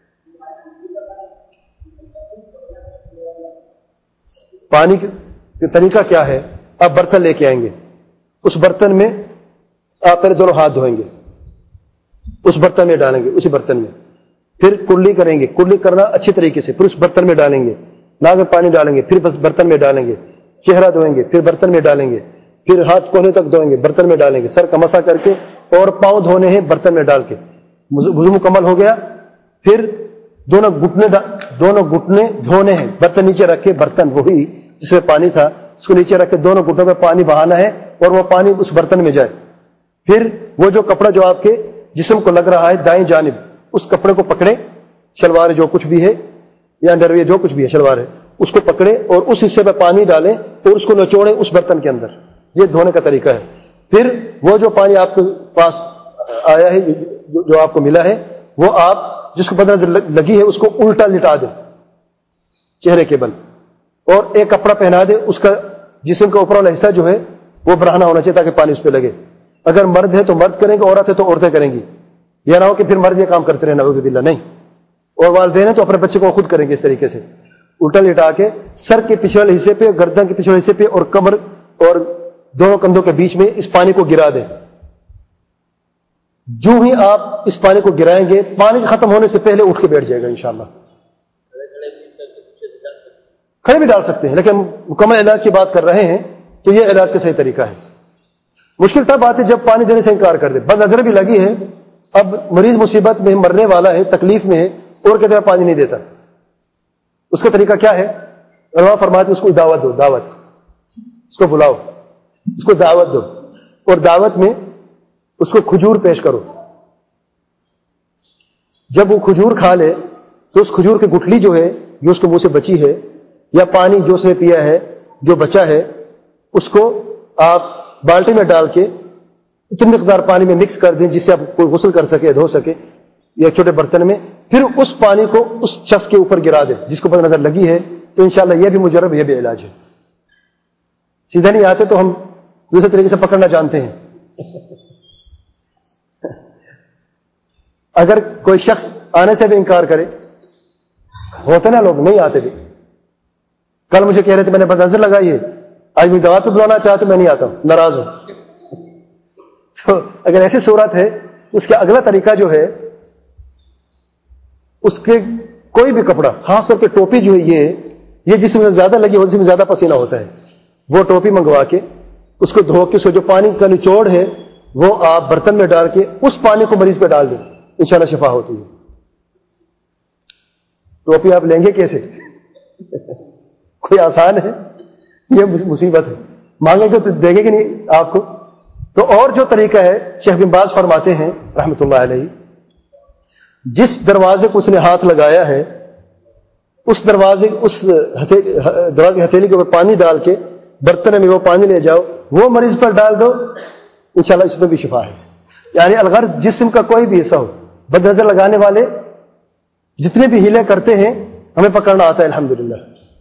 پانی کا طریقہ کیا ہے؟ آپ برتن لے کے آئیں گے، اس برتن میں آپ پہلے دونوں ہاتھ دھوئیں گے، اس برتن میں ڈالیں گے، اسی برتن میں پھر کلی کریں گے. کلی کرنا اچھی طریقے سے، پھر اس برتن میں ڈالیں گے، ناک میں پانی ڈالیں گے، پھر بس برتن میں ڈالیں گے. چہرہ دھوئیں گے، پھر برتن میں ڈالیں گے، پھر ہاتھ کونے تک دھوئیں گے، برتن میں ڈالیں گے. سر کا مسح کر کے اور پاؤں دھونے ہیں برتن میں ڈال کے. وضو مکمل ہو گیا. پھر دونوں گھٹنے دونوں گھٹنے دھونے ہیں، برتن نیچے رکھے، برتن وہی جس میں پانی تھا اس کو نیچے رکھ کے دونوں گھٹنوں پہ پانی بہانا ہے اور وہ پانی اس برتن میں جائے. پھر وہ جو کپڑا جو آپ کے جسم کو لگ رہا ہے دائیں جانب، اس کپڑے کو پکڑے، شلوار جو کچھ بھی ہے یا انڈرویئر جو کچھ بھی ہے شلوار ہے، اس کو پکڑے اور اس حصے پہ پانی ڈالیں اور اس کو نچوڑیں اس برتن کے اندر. یہ دھونے کا طریقہ ہے. پھر وہ جو پانی آپ کے پاس آیا ہے، جو آپ کو ملا ہے، وہ آپ جس کو بد نظر لگی ہے اس کو الٹا لٹا دیں چہرے کے بل اور ایک کپڑا پہنا دیں. اس کا جسم کا اوپر والا حصہ جو ہے وہ برہنہ ہونا چاہیے تاکہ پانی اس پہ لگے. اگر مرد ہے تو مرد کریں گے، عورت ہے تو عورتیں کریں گی. یہ نہ ہو کہ پھر مرد یہ کام کرتے رہے، نعوذ باللہ. نہیں. اور والدین ہیں تو اپنے بچے کو خود کریں گے اس طریقے سے الٹا لٹا کے سر کے پچھلے والے حصے پہ، گردن کے پچھلے حصے پہ اور کمر اور دونوں کندھوں کے بیچ میں اس پانی کو گرا دیں. جو ہی آپ اس پانی کو گرائیں گے پانی ختم ہونے سے پہلے اٹھ کے بیٹھ جائے گا انشاءاللہ. کھڑے بھی ڈال سکتے ہیں لیکن مکمل علاج کی بات کر رہے ہیں تو یہ علاج کا صحیح طریقہ ہے. مشکل تب آتی جب پانی دینے سے انکار کر دے. بد نظر بھی لگی ہے، اب مریض مصیبت میں مرنے والا ہے، تکلیف میں ہے اور کہتے ہیں پانی نہیں دیتا. اس کا طریقہ کیا ہے؟ علماء فرماتے ہیں اس کو دعوت دو. دعوت اس کو بلاؤ، اس کو دعوت دو اور دعوت میں اس کو کھجور پیش کرو. جب وہ کھجور کھا لے تو اس کھجور کی گٹلی جو ہے جو اس کو منہ سے بچی ہے یا پانی جو اس نے پیا ہے جو بچا ہے اس کو آپ بالٹی میں ڈال کے اتنی مقدار پانی میں مکس کر دیں جس سے آپ کوئی غسل کر سکے، دھو سکے یا چھوٹے برتن میں. پھر اس پانی کو اس شخص کے اوپر گرا دیں جس کو بد نظر لگی ہے. تو انشاءاللہ یہ بھی مجرب، یہ بھی علاج ہے. سیدھا نہیں آتے تو ہم دوسرے طریقے سے پکڑنا جانتے ہیں. اگر کوئی شخص آنے سے بھی انکار کرے، ہوتے نا لوگ نہیں آتے بھی. کل مجھے کہہ رہے تھے میں نے بد نظر لگائی ہے، آج میں دعوت پہ بلانا چاہتا ہوں، میں نہیں آتا ہوں، ناراض ہوں. تو اگر ایسی صورت ہے اس کا اگلا طریقہ جو ہے اس کے کوئی بھی کپڑا، خاص طور پہ ٹوپی جو ہے یہ یہ جس میں زیادہ لگی ہو، جس میں زیادہ پسینہ ہوتا ہے، وہ ٹوپی منگوا کے اس کو دھو کے اس کو جو پانی کا نچوڑ ہے وہ آپ برتن میں ڈال کے اس پانی کو مریض پہ ڈال دیں، انشاءاللہ شفا ہوتی ہے. ٹوپی آپ لیں گے کیسے؟ کوئی آسان ہے؟ یہ مصیبت ہے. مانگیں گے تو دے گے کہ نہیں آپ کو. تو اور جو طریقہ ہے شیخ بن باز فرماتے ہیں رحمۃ اللہ علیہ، جس دروازے کو اس نے ہاتھ لگایا ہے اس دروازے اس دروازے ہتھیلی کے اوپر پانی ڈال کے برتن میں وہ پانی لے جاؤ, وہ مریض پر ڈال دو, انشاءاللہ اس میں بھی شفا ہے. یعنی الغرض جسم کا کوئی بھی حصہ ہو, بد نظر لگانے والے جتنے بھی ہیلے کرتے ہیں ہمیں پکڑنا آتا ہے الحمدللہ.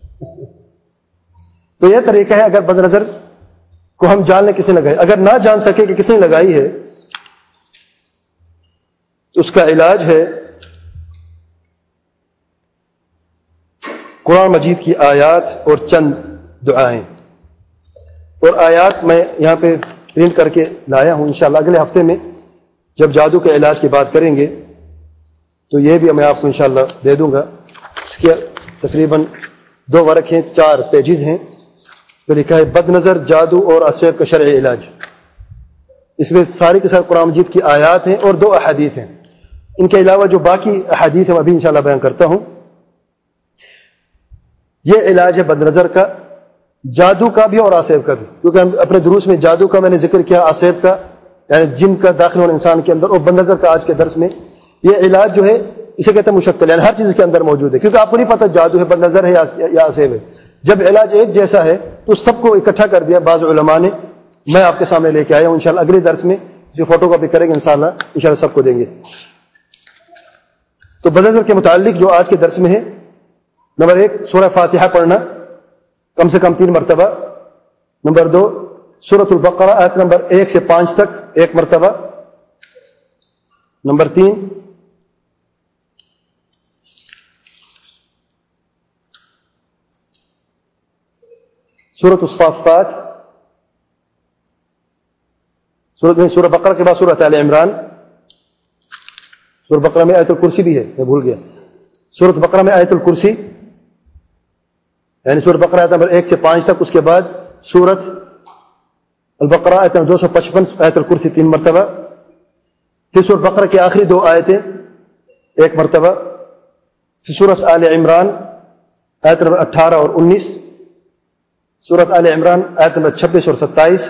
تو یہ طریقہ ہے, اگر بد نظر کو ہم جان لیں کسی نے لگائی, اگر نہ جان سکے کہ کسی نے لگائی ہے تو اس کا علاج ہے قرآن مجید کی آیات اور چند دعائیں. اور آیات میں یہاں پہ پرنٹ کر کے لایا ہوں, انشاءاللہ اگلے ہفتے میں جب جادو کے علاج کی بات کریں گے تو یہ بھی میں آپ کو انشاءاللہ دے دوں گا. اس کے تقریباً دو ورق ہیں, چار پیجز ہیں. اس پہ لکھا ہے بد نظر, جادو اور اسیب کا شرعی علاج. اس میں ساری کے ساتھ قرآن مجید کی آیات ہیں اور دو احادیث ہیں. ان کے علاوہ جو باقی احادیث ہیں ابھی انشاءاللہ بیان کرتا ہوں. یہ علاج ہے بد نظر کا, جادو کا بھی اور آسیب کا بھی, کیونکہ ہم اپنے دروس میں جادو کا میں نے ذکر کیا, آسیب کا یعنی جن کا داخل ہونا انسان کے اندر, اور بد نظر کا آج کے درس میں. یہ علاج جو ہے اسے کہتے ہیں مشکل, یعنی ہر چیز کے اندر موجود ہے, کیونکہ آپ کو نہیں پتہ جادو ہے, بد نظر ہے یا آسیب ہے. جب علاج ایک جیسا ہے تو سب کو اکٹھا کر دیا بعض علماء نے. میں آپ کے سامنے لے کے آیا ہوں, انشاءاللہ اگلے درس میں اسے فوٹو کاپی کریں گے, انشاءاللہ انشاءاللہ سب کو دیں گے. تو بد نظر کے متعلق جو آج کے درس میں ہے, نمبر ایک سورہ فاتحہ پڑھنا کم سے کم تین مرتبہ. نمبر دو سورۃ البقرہ آیت نمبر ایک سے پانچ تک ایک مرتبہ. نمبر تین سورۃ الصافات, سورۃ میں سورہ بقرہ کے بعد سورۃ آل عمران. سورۃ بقرہ میں آیت الکرسی بھی ہے, میں بھول گیا. سورۃ بقرہ میں آیت الکرسی یعنی سورۃ بقرہ آیت نمبر ایک سے پانچ تک, اس کے بعد سورۃ البقرہ آیت نمبر دو سو پچپن آیت الکرسی تین مرتبہ. پھر سورۃ بقرہ کی آخری دو آیتیں ایک مرتبہ. پھر سورۃ آل عمران آیت نمبر اٹھارہ اور انیس. سورۃ آل عمران آیت نمبر چھبیس اور ستائیس.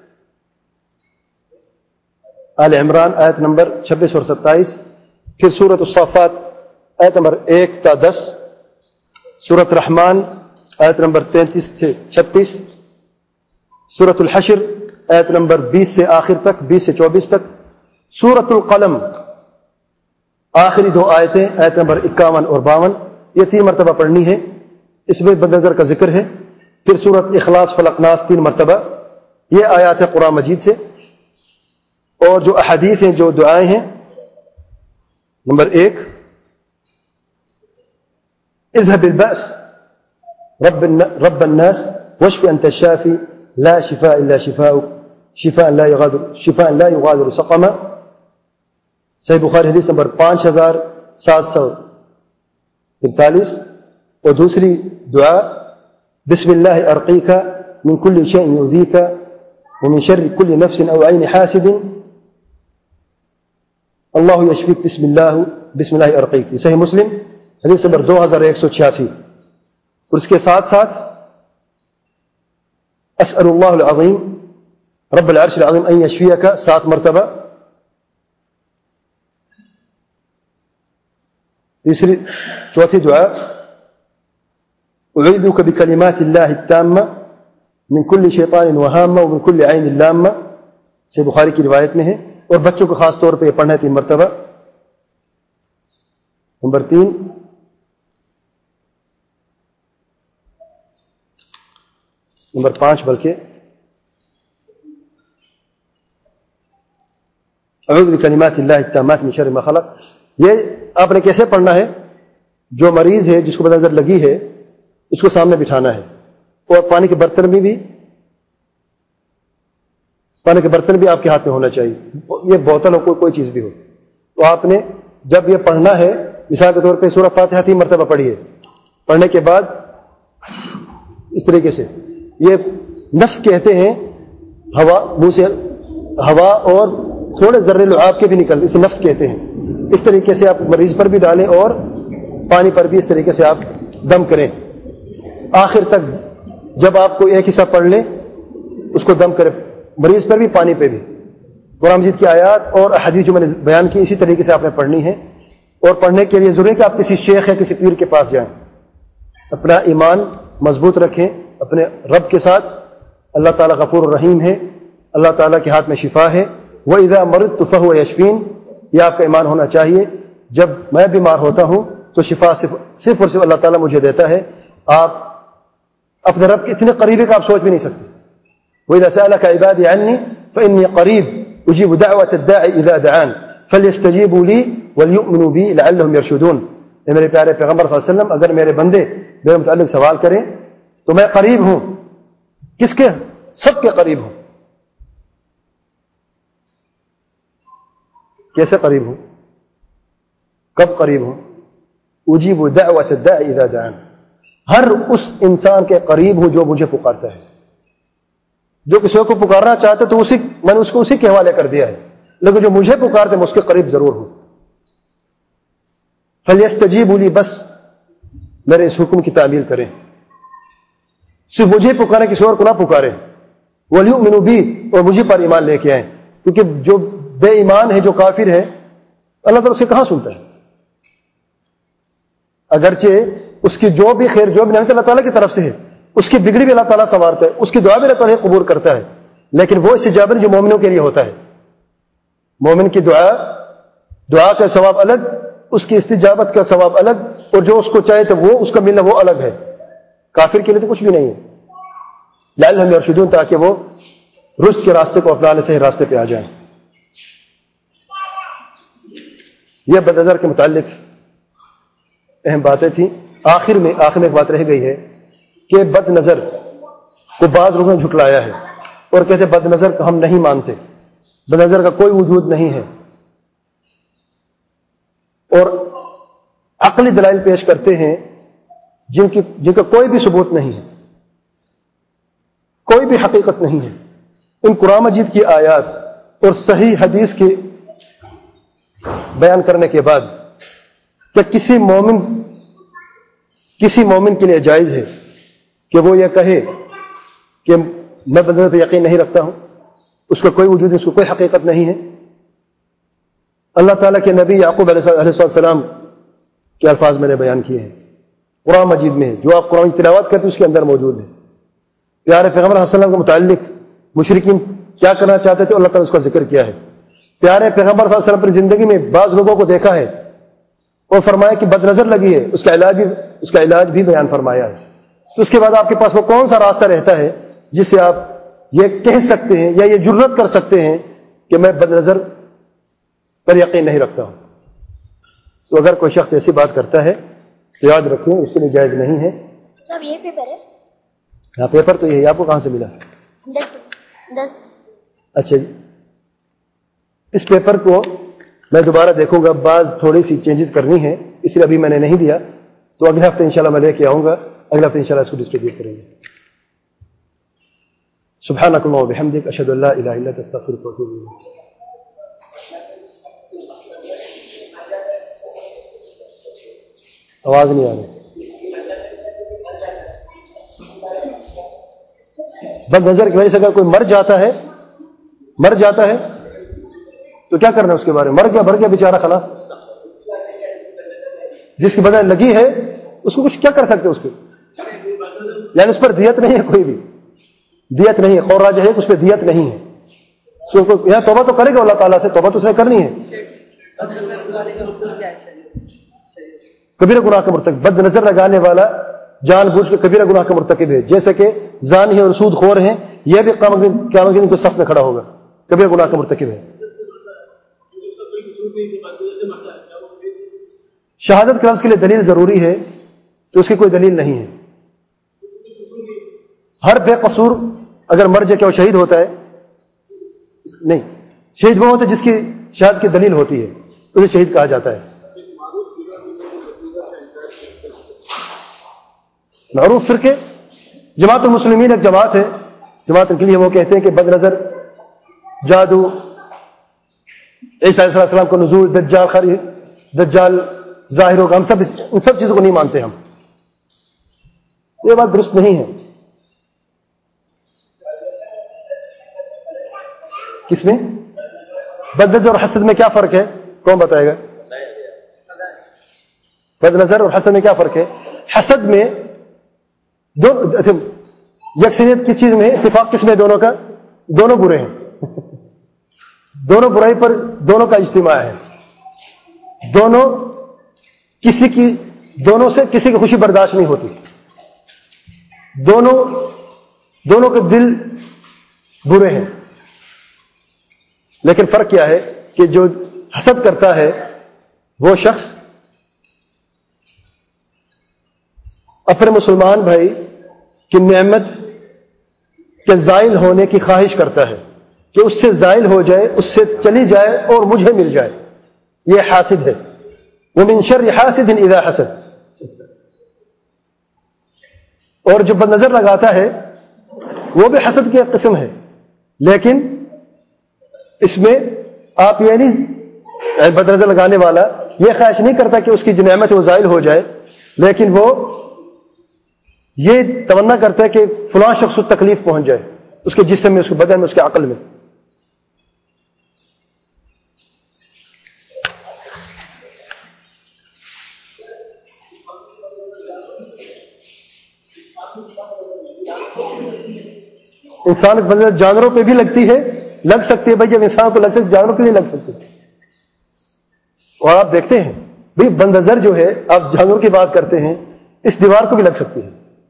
آل عمران آیت نمبر چھبیس اور ستائیس. پھر سورۃ الصافات آیت نمبر ایک تا دس. سورۃ رحمان آیت نمبر تینتیس سے چھتیس. سورۃ الحشر آیت نمبر بیس سے آخر تک, بیس سے چوبیس تک. سورۃ القلم آخری دو آیتیں آیت نمبر اکاون اور باون, یہ تین مرتبہ پڑھنی ہے. اس میں بد نظر کا ذکر ہے. پھر سورۃ اخلاص فلق ناس تین مرتبہ. یہ آیات ہے قرآن مجید سے. اور جو احادیث ہیں, جو دعائیں ہیں, نمبر ایک اذهب البأس رب رب الناس واشف انت الشافي لا شفاء الا شفاؤك شفاء لا يغادر شفاء لا يغادر سقما. صحیح بخاری حدیث نمبر پانچ ہزار سات سو تینتالیس. اور دوسری دعا بسم اللہ ارقیک من كل شيء يؤذيك ومن شر كل نفس او عين حاسد اللہ یشفیک بسم اللہ بسم اللہ ارقیک. یہ صحیح مسلم حدیث نمبر دو ہزار ایک سو چھیاسی. اور اس کے ساتھ ساتھ اسأل اللہ العظیم رب العرش العظیم ان یشفیک سات مرتبہ. تیسری چوتھی دعا اعوذک بکلمات اللہ التامہ من کل شیطان وہامہ ومن کل عین لامہ. سے بخاری کی روایت میں ہے, اور بچوں کو خاص طور پہ یہ پڑھنا ہے تین مرتبہ. نمبر تین نمبر پانچ بلکہ اعوذ بکلمات اللہ التامات من شر ما خلق. یہ آپ نے کیسے پڑھنا ہے؟ جو مریض ہے, جس کو بد نظر لگی ہے, اس کو سامنے بٹھانا ہے, اور پانی کے برتن میں بھی پانی کے برتن بھی آپ کے ہاتھ میں ہونا چاہیے. یہ بوتل ہو, کوئی کوئی چیز بھی ہو. تو آپ نے جب یہ پڑھنا ہے, مثال کے طور پہ سورہ فاتحہ تین مرتبہ پڑھیے. پڑھنے کے بعد اس طریقے سے, یہ نفس کہتے ہیں ہوا, منہ سے ہوا اور تھوڑے ذرے لعاب کے بھی نکلتے, اسے نفس کہتے ہیں. اس طریقے سے آپ مریض پر بھی ڈالیں اور پانی پر بھی اس طریقے سے آپ دم کریں. آخر تک جب آپ کو ایک حصہ پڑھ لیں اس کو دم کریں, مریض پر بھی پانی پہ بھی. قرآن مجید کی آیات اور احادیث جو میں نے بیان کی, اسی طریقے سے آپ نے پڑھنی ہے. اور پڑھنے کے لیے ضروری ہے کہ آپ کسی شیخ یا کسی پیر کے پاس جائیں. اپنا ایمان مضبوط رکھیں اپنے رب کے ساتھ. اللہ تعالیٰ غفور الرحیم ہے, اللہ تعالیٰ کے ہاتھ میں شفا ہے. وَإِذَا مَرِضْتُ فَهُوَ يَشْفِينِ, یہ آپ کا ایمان ہونا چاہیے. جب میں بیمار ہوتا ہوں تو شفا صرف صرف اور صرف اللہ تعالیٰ مجھے دیتا ہے. آپ اپنے رب کے اتنے قریب ہے کہ آپ سوچ بھی نہیں سکتے. وَإِذَا سَأَلَكَ عِبَادِي عَنِّي فَإِنِّي قَرِيبٌ أُجِيبُ دَعْوَةَ الدَّاعِ إِذَا دَعَانِ فَلْيَسْتَجِيبُوا لِي وَلْيُؤْمِنُوا بِي لَعَلَّهُم يَرْشُدُونَ. اے میرے پیارے پیغمبر صلی اللہ علیہ وسلم, اگر میرے بندے میرے متعلق سوال کریں تو میں قریب ہوں. کس کے؟ سب کے قریب ہوں. کیسے قریب ہوں؟ کب قریب ہوں؟ اجیب دعوت الداع اذا دعان, ہر اس انسان کے قریب ہوں جو مجھے پکارتا ہے. جو کسی کو پکارنا چاہتا ہے تو اسی میں نے اس کو اسی کے حوالے کر دیا ہے, لیکن جو مجھے پکارتے ہیں میں اس کے قریب ضرور ہوں. فلیستجیبوا لی, بس میرے اس حکم کی تعمیل کریں, صرف مجھے پکارے کسی اور کو نہ پکارے. ولیؤمنوا بی, اور مجھے پر ایمان لے کے آئیں, کیونکہ جو بے ایمان ہے جو کافر ہے اللہ تعالیٰ اسے کہاں سنتا ہے. اگرچہ اس کی جو بھی خیر جو بھی نعمت اللہ تعالیٰ کی طرف سے ہے, اس کی بگڑی بھی اللہ تعالیٰ سنوارتا ہے, اس کی دعا بھی اللہ تعالیٰ قبول کرتا ہے, لیکن وہ استجابت جو مومنوں کے لیے ہوتا ہے. مومن کی دعا دعا کا ثواب الگ, اس کی استجابت کا ثواب الگ, اور جو اس کو چاہے تو وہ اس کا ملنا وہ الگ ہے. کافر کے لیے تو کچھ بھی نہیں ہے. لعلہم یرشدون, تاکہ وہ رشد کے راستے کو اپنانے سے راستے پہ آ جائیں. یہ بد نظر کے متعلق اہم باتیں تھیں. آخر میں آخر میں ایک بات رہ گئی ہے کہ بد نظر کو بعض لوگوں نے جھٹلایا ہے اور کہتے ہیں بد نظر کو ہم نہیں مانتے, بد نظر کا کوئی وجود نہیں ہے, اور عقلی دلائل پیش کرتے ہیں جن کی جن کا کوئی بھی ثبوت نہیں ہے, کوئی بھی حقیقت نہیں ہے. ان قرآن مجید کی آیات اور صحیح حدیث کے بیان کرنے کے بعد کیا کسی مومن کسی مومن کے لیے جائز ہے کہ وہ یہ کہے کہ میں بد نظر پہ یقین نہیں رکھتا ہوں, اس کا کوئی وجود نہیں, اس کو کوئی حقیقت نہیں ہے. اللہ تعالیٰ کے نبی یعقوب علیہ السلام کے الفاظ میں نے بیان کیے ہیں قرآن مجید میں, جو آپ قرآن کی تلاوت کرتے ہیں اس کے اندر موجود ہے. پیارے پیغمبر صلی اللہ علیہ وسلم کے متعلق مشرکین کیا کرنا چاہتے تھے اللہ تعالیٰ نے اس کا ذکر کیا ہے. پیارے پیغمبر صلی اللہ علیہ وسلم اپنی زندگی میں بعض لوگوں کو دیکھا ہے اور فرمایا کہ بد نظر لگی ہے, اس کا علاج بھی اس کا علاج بھی بیان فرمایا ہے. تو اس کے بعد آپ کے پاس وہ کون سا راستہ رہتا ہے جس سے آپ یہ کہہ سکتے ہیں یا یہ جرت کر سکتے ہیں کہ میں بد نظر پر یقین نہیں رکھتا ہوں. تو اگر کوئی شخص ایسی بات کرتا ہے تو یاد رکھیں اس کے لیے جائز نہیں ہے. صاحب یہ پیپر ہے؟ ہاں پیپر تو یہ ہے. آپ کو کہاں سے ملا؟ دس دس اچھا جی, اس پیپر کو میں دوبارہ دیکھوں گا, بعض تھوڑی سی چینجز کرنی ہے, اس لیے ابھی میں نے نہیں دیا, تو اگلے ہفتے انشاءاللہ میں لے کے آؤں گا. اگلے ہفتے انشاءاللہ اس کو ڈسٹریبیوٹ کریں گے. سبحانک اللہم و بحمدک, اشہد ان لا الہ الا انت, استغفرک و اتوب الیک. آواز نہیں آ رہی. بد نظر کی وجہ سے اگر کوئی مر جاتا ہے مر جاتا ہے تو کیا کرنا ہے اس کے بارے میں؟ مر گیا بھر گیا بیچارہ, خلاص. جس کی بدن لگی ہے اس کو کچھ کیا کر سکتے اس کے, یعنی اس پر دیت نہیں ہے, کوئی بھی دیت نہیں ہے. قول راجح ہے کہ اس پہ دیت نہیں ہے. اس کو یہاں توبہ تو کرے گا اللہ تعالیٰ سے, توبہ تو اس نے کرنی ہے. کبیرہ گناہ کا مرتکب, بد نظر لگانے والا جان بوجھ کے کبیرہ گناہ کا مرتکب ہے, جیسے کہ زانی اور سود خور ہیں, یہ بھی قیامت کے دن کے صف میں کھڑا ہوگا, کبیرہ گناہ کا مرتکب ہے. شہادت کے لفظ کے لیے دلیل ضروری ہے تو اس کی کوئی دلیل نہیں ہے. ہر بے قصور اگر مر جائے کیا وہ شہید ہوتا ہے؟ نہیں, شہید وہ ہوتا ہے جس کی شہادت کی دلیل ہوتی ہے, اسے شہید کہا جاتا ہے. معروف فرقے, جماعت المسلمین ایک جماعت ہے, جماعت کے لیے وہ کہتے ہیں کہ بد نظر, جادو, عیسیٰ علیہ السلام کو نزول, دجال خری دجال ظاہر ہوگا, ہم سب ان سب چیزوں کو نہیں مانتے ہم. یہ بات درست نہیں ہے. کس میں بد نظر اور حسد میں کیا فرق ہے؟ کون بتائے گا؟ بد نظر اور حسد میں کیا فرق ہے؟ حسد میں دو یکسانیت کس چیز میں ہے؟ اتفاق کس میں دونوں کا؟ دونوں برے ہیں دونوں برائی پر دونوں کا اجتماع ہے. دونوں کسی کی دونوں سے کسی کی خوشی برداشت نہیں ہوتی. دونوں دونوں کے دل برے ہیں. لیکن فرق کیا ہے کہ جو حسد کرتا ہے وہ شخص اپنے مسلمان بھائی کی نعمت کے زائل ہونے کی خواہش کرتا ہے کہ اس سے زائل ہو جائے, اس سے چلی جائے اور مجھے مل جائے. یہ حاسد ہے. ومن شر حاسد اذا حسد. اور جو بد نظر لگاتا ہے وہ بھی حسد کی قسم ہے, لیکن اس میں آپ یہ نہیں, بد نظر لگانے والا یہ خواہش نہیں کرتا کہ اس کی جو نعمت ہے وہ زائل ہو جائے, لیکن وہ یہ تمنا کرتا ہے کہ فلاں شخص کو تکلیف پہنچ جائے, اس کے جسم میں, اس کے بدن میں, اس کے عقل میں. انسان کی نظر جانوروں پہ بھی لگتی ہے, لگ سکتی ہے بھائی, جب انسان کو لگ سکتی جانوروں کے لیے لگ سکتی ہے. اور آپ دیکھتے ہیں بھائی بد نظر جو ہے, آپ جانوروں کی بات کرتے ہیں, اس دیوار کو بھی لگ سکتی ہے.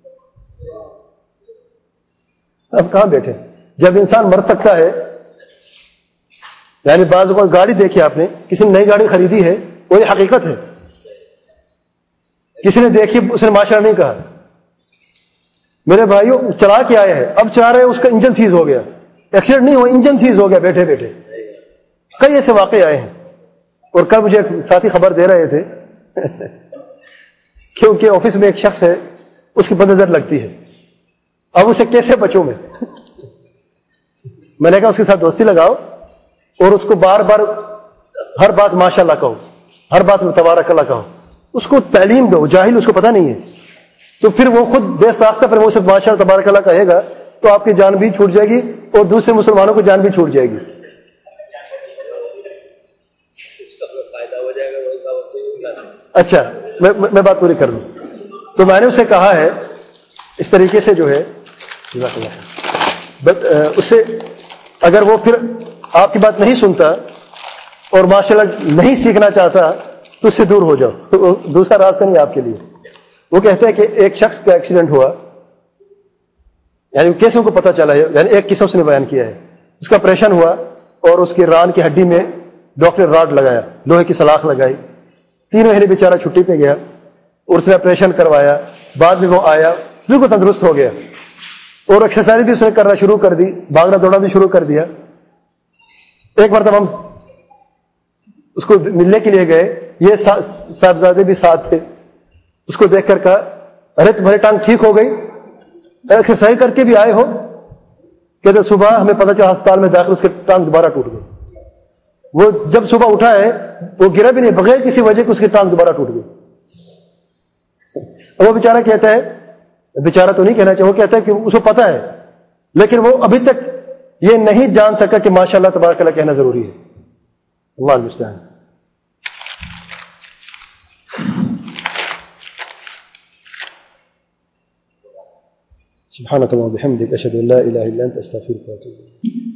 اب کہاں بیٹھے؟ جب انسان مر سکتا ہے, یعنی بعض اوقات گاڑی دیکھی آپ نے, کسی نے نئی گاڑی خریدی ہے, وہ یہ حقیقت ہے. کسی نے دیکھی, اس نے ماشاءاللہ نہیں کہا. میرے بھائیوں چلا کے آئے ہیں, اب چلا رہے, اس کا انجن سیز ہو گیا. ایکسیڈنٹ نہیں ہوا, انجن سیز ہو گیا بیٹھے بیٹھے. کئی ایسے واقعے آئے ہیں. اور کل مجھے ایک ساتھی خبر دے رہے تھے کیونکہ آفس میں ایک شخص ہے, اس کی بد نظر لگتی ہے. اب اسے کیسے بچوں میں میں نے کہا اس کے ساتھ دوستی لگاؤ اور اس کو بار بار ہر بات ماشاء اللہ کہو, ہر بات میں تبارک اللہ کہو. اس کو تعلیم دو. جاہل, اس کو پتہ نہیں ہے, تو پھر وہ خود بے ساختہ پر وہ صرف ماشاء اللہ تبارک اللہ کہے گا تو آپ کی جان بھی چھوٹ جائے گی اور دوسرے مسلمانوں کی جان بھی چھوٹ جائے گی. اچھا میں, میں بات پوری کر لوں. تو میں نے اسے کہا ہے اس طریقے سے جو ہے, اس سے اگر وہ پھر آپ کی بات نہیں سنتا اور ماشاءاللہ نہیں سیکھنا چاہتا تو اس سے دور ہو جاؤ, دوسرا راستہ نہیں آپ کے لیے. وہ کہتا ہے کہ ایک شخص کا ایکسیڈنٹ ہوا, یعنی کیسے ان کو پتہ چلا ہے, یعنی ایک قصہ اس نے بیان کیا ہے. اس کا آپریشن ہوا اور اس کی ران کی ہڈی میں ڈاکٹر راڈ لگایا, لوہے کی سلاخ لگائی. تین مہینے بیچارہ چھٹی پہ گیا اور اس نے آپریشن کروایا. بعد میں وہ آیا, بالکل تندرست ہو گیا اور ایکسرسائز بھی اس نے کرنا شروع کر دی, بھاگنا دوڑنا بھی شروع کر دیا. ایک مرتبہ ہم اس کو ملنے کے لیے گئے, یہ صاحبزادے بھی ساتھ تھے. اس کو دیکھ کر کہا, ارے تمہاری ٹانگ ٹھیک ہو گئی, ایکسرسائز کر کے بھی آئے ہو؟ کہتے صبح ہمیں پتہ چلا ہسپتال میں داخل, اس کی ٹانگ دوبارہ ٹوٹ گئی. وہ جب صبح اٹھا ہے وہ گرا بھی نہیں, بغیر کسی وجہ کے اس کی ٹانگ دوبارہ ٹوٹ گئی. وہ بیچارہ کہتا ہے, بیچارہ تو نہیں کہنا چاہیے, وہ کہتا ہے کہ اس کو پتہ ہے, لیکن وہ ابھی تک یہ نہیں جان سکا کہ ماشاءاللہ تبارک اللہ کہنا ضروری ہے. اللہ المستعان. سبحانك اللهم وبحمدك اشهد ان لا اله الا انت استغفرك واتوب اليك.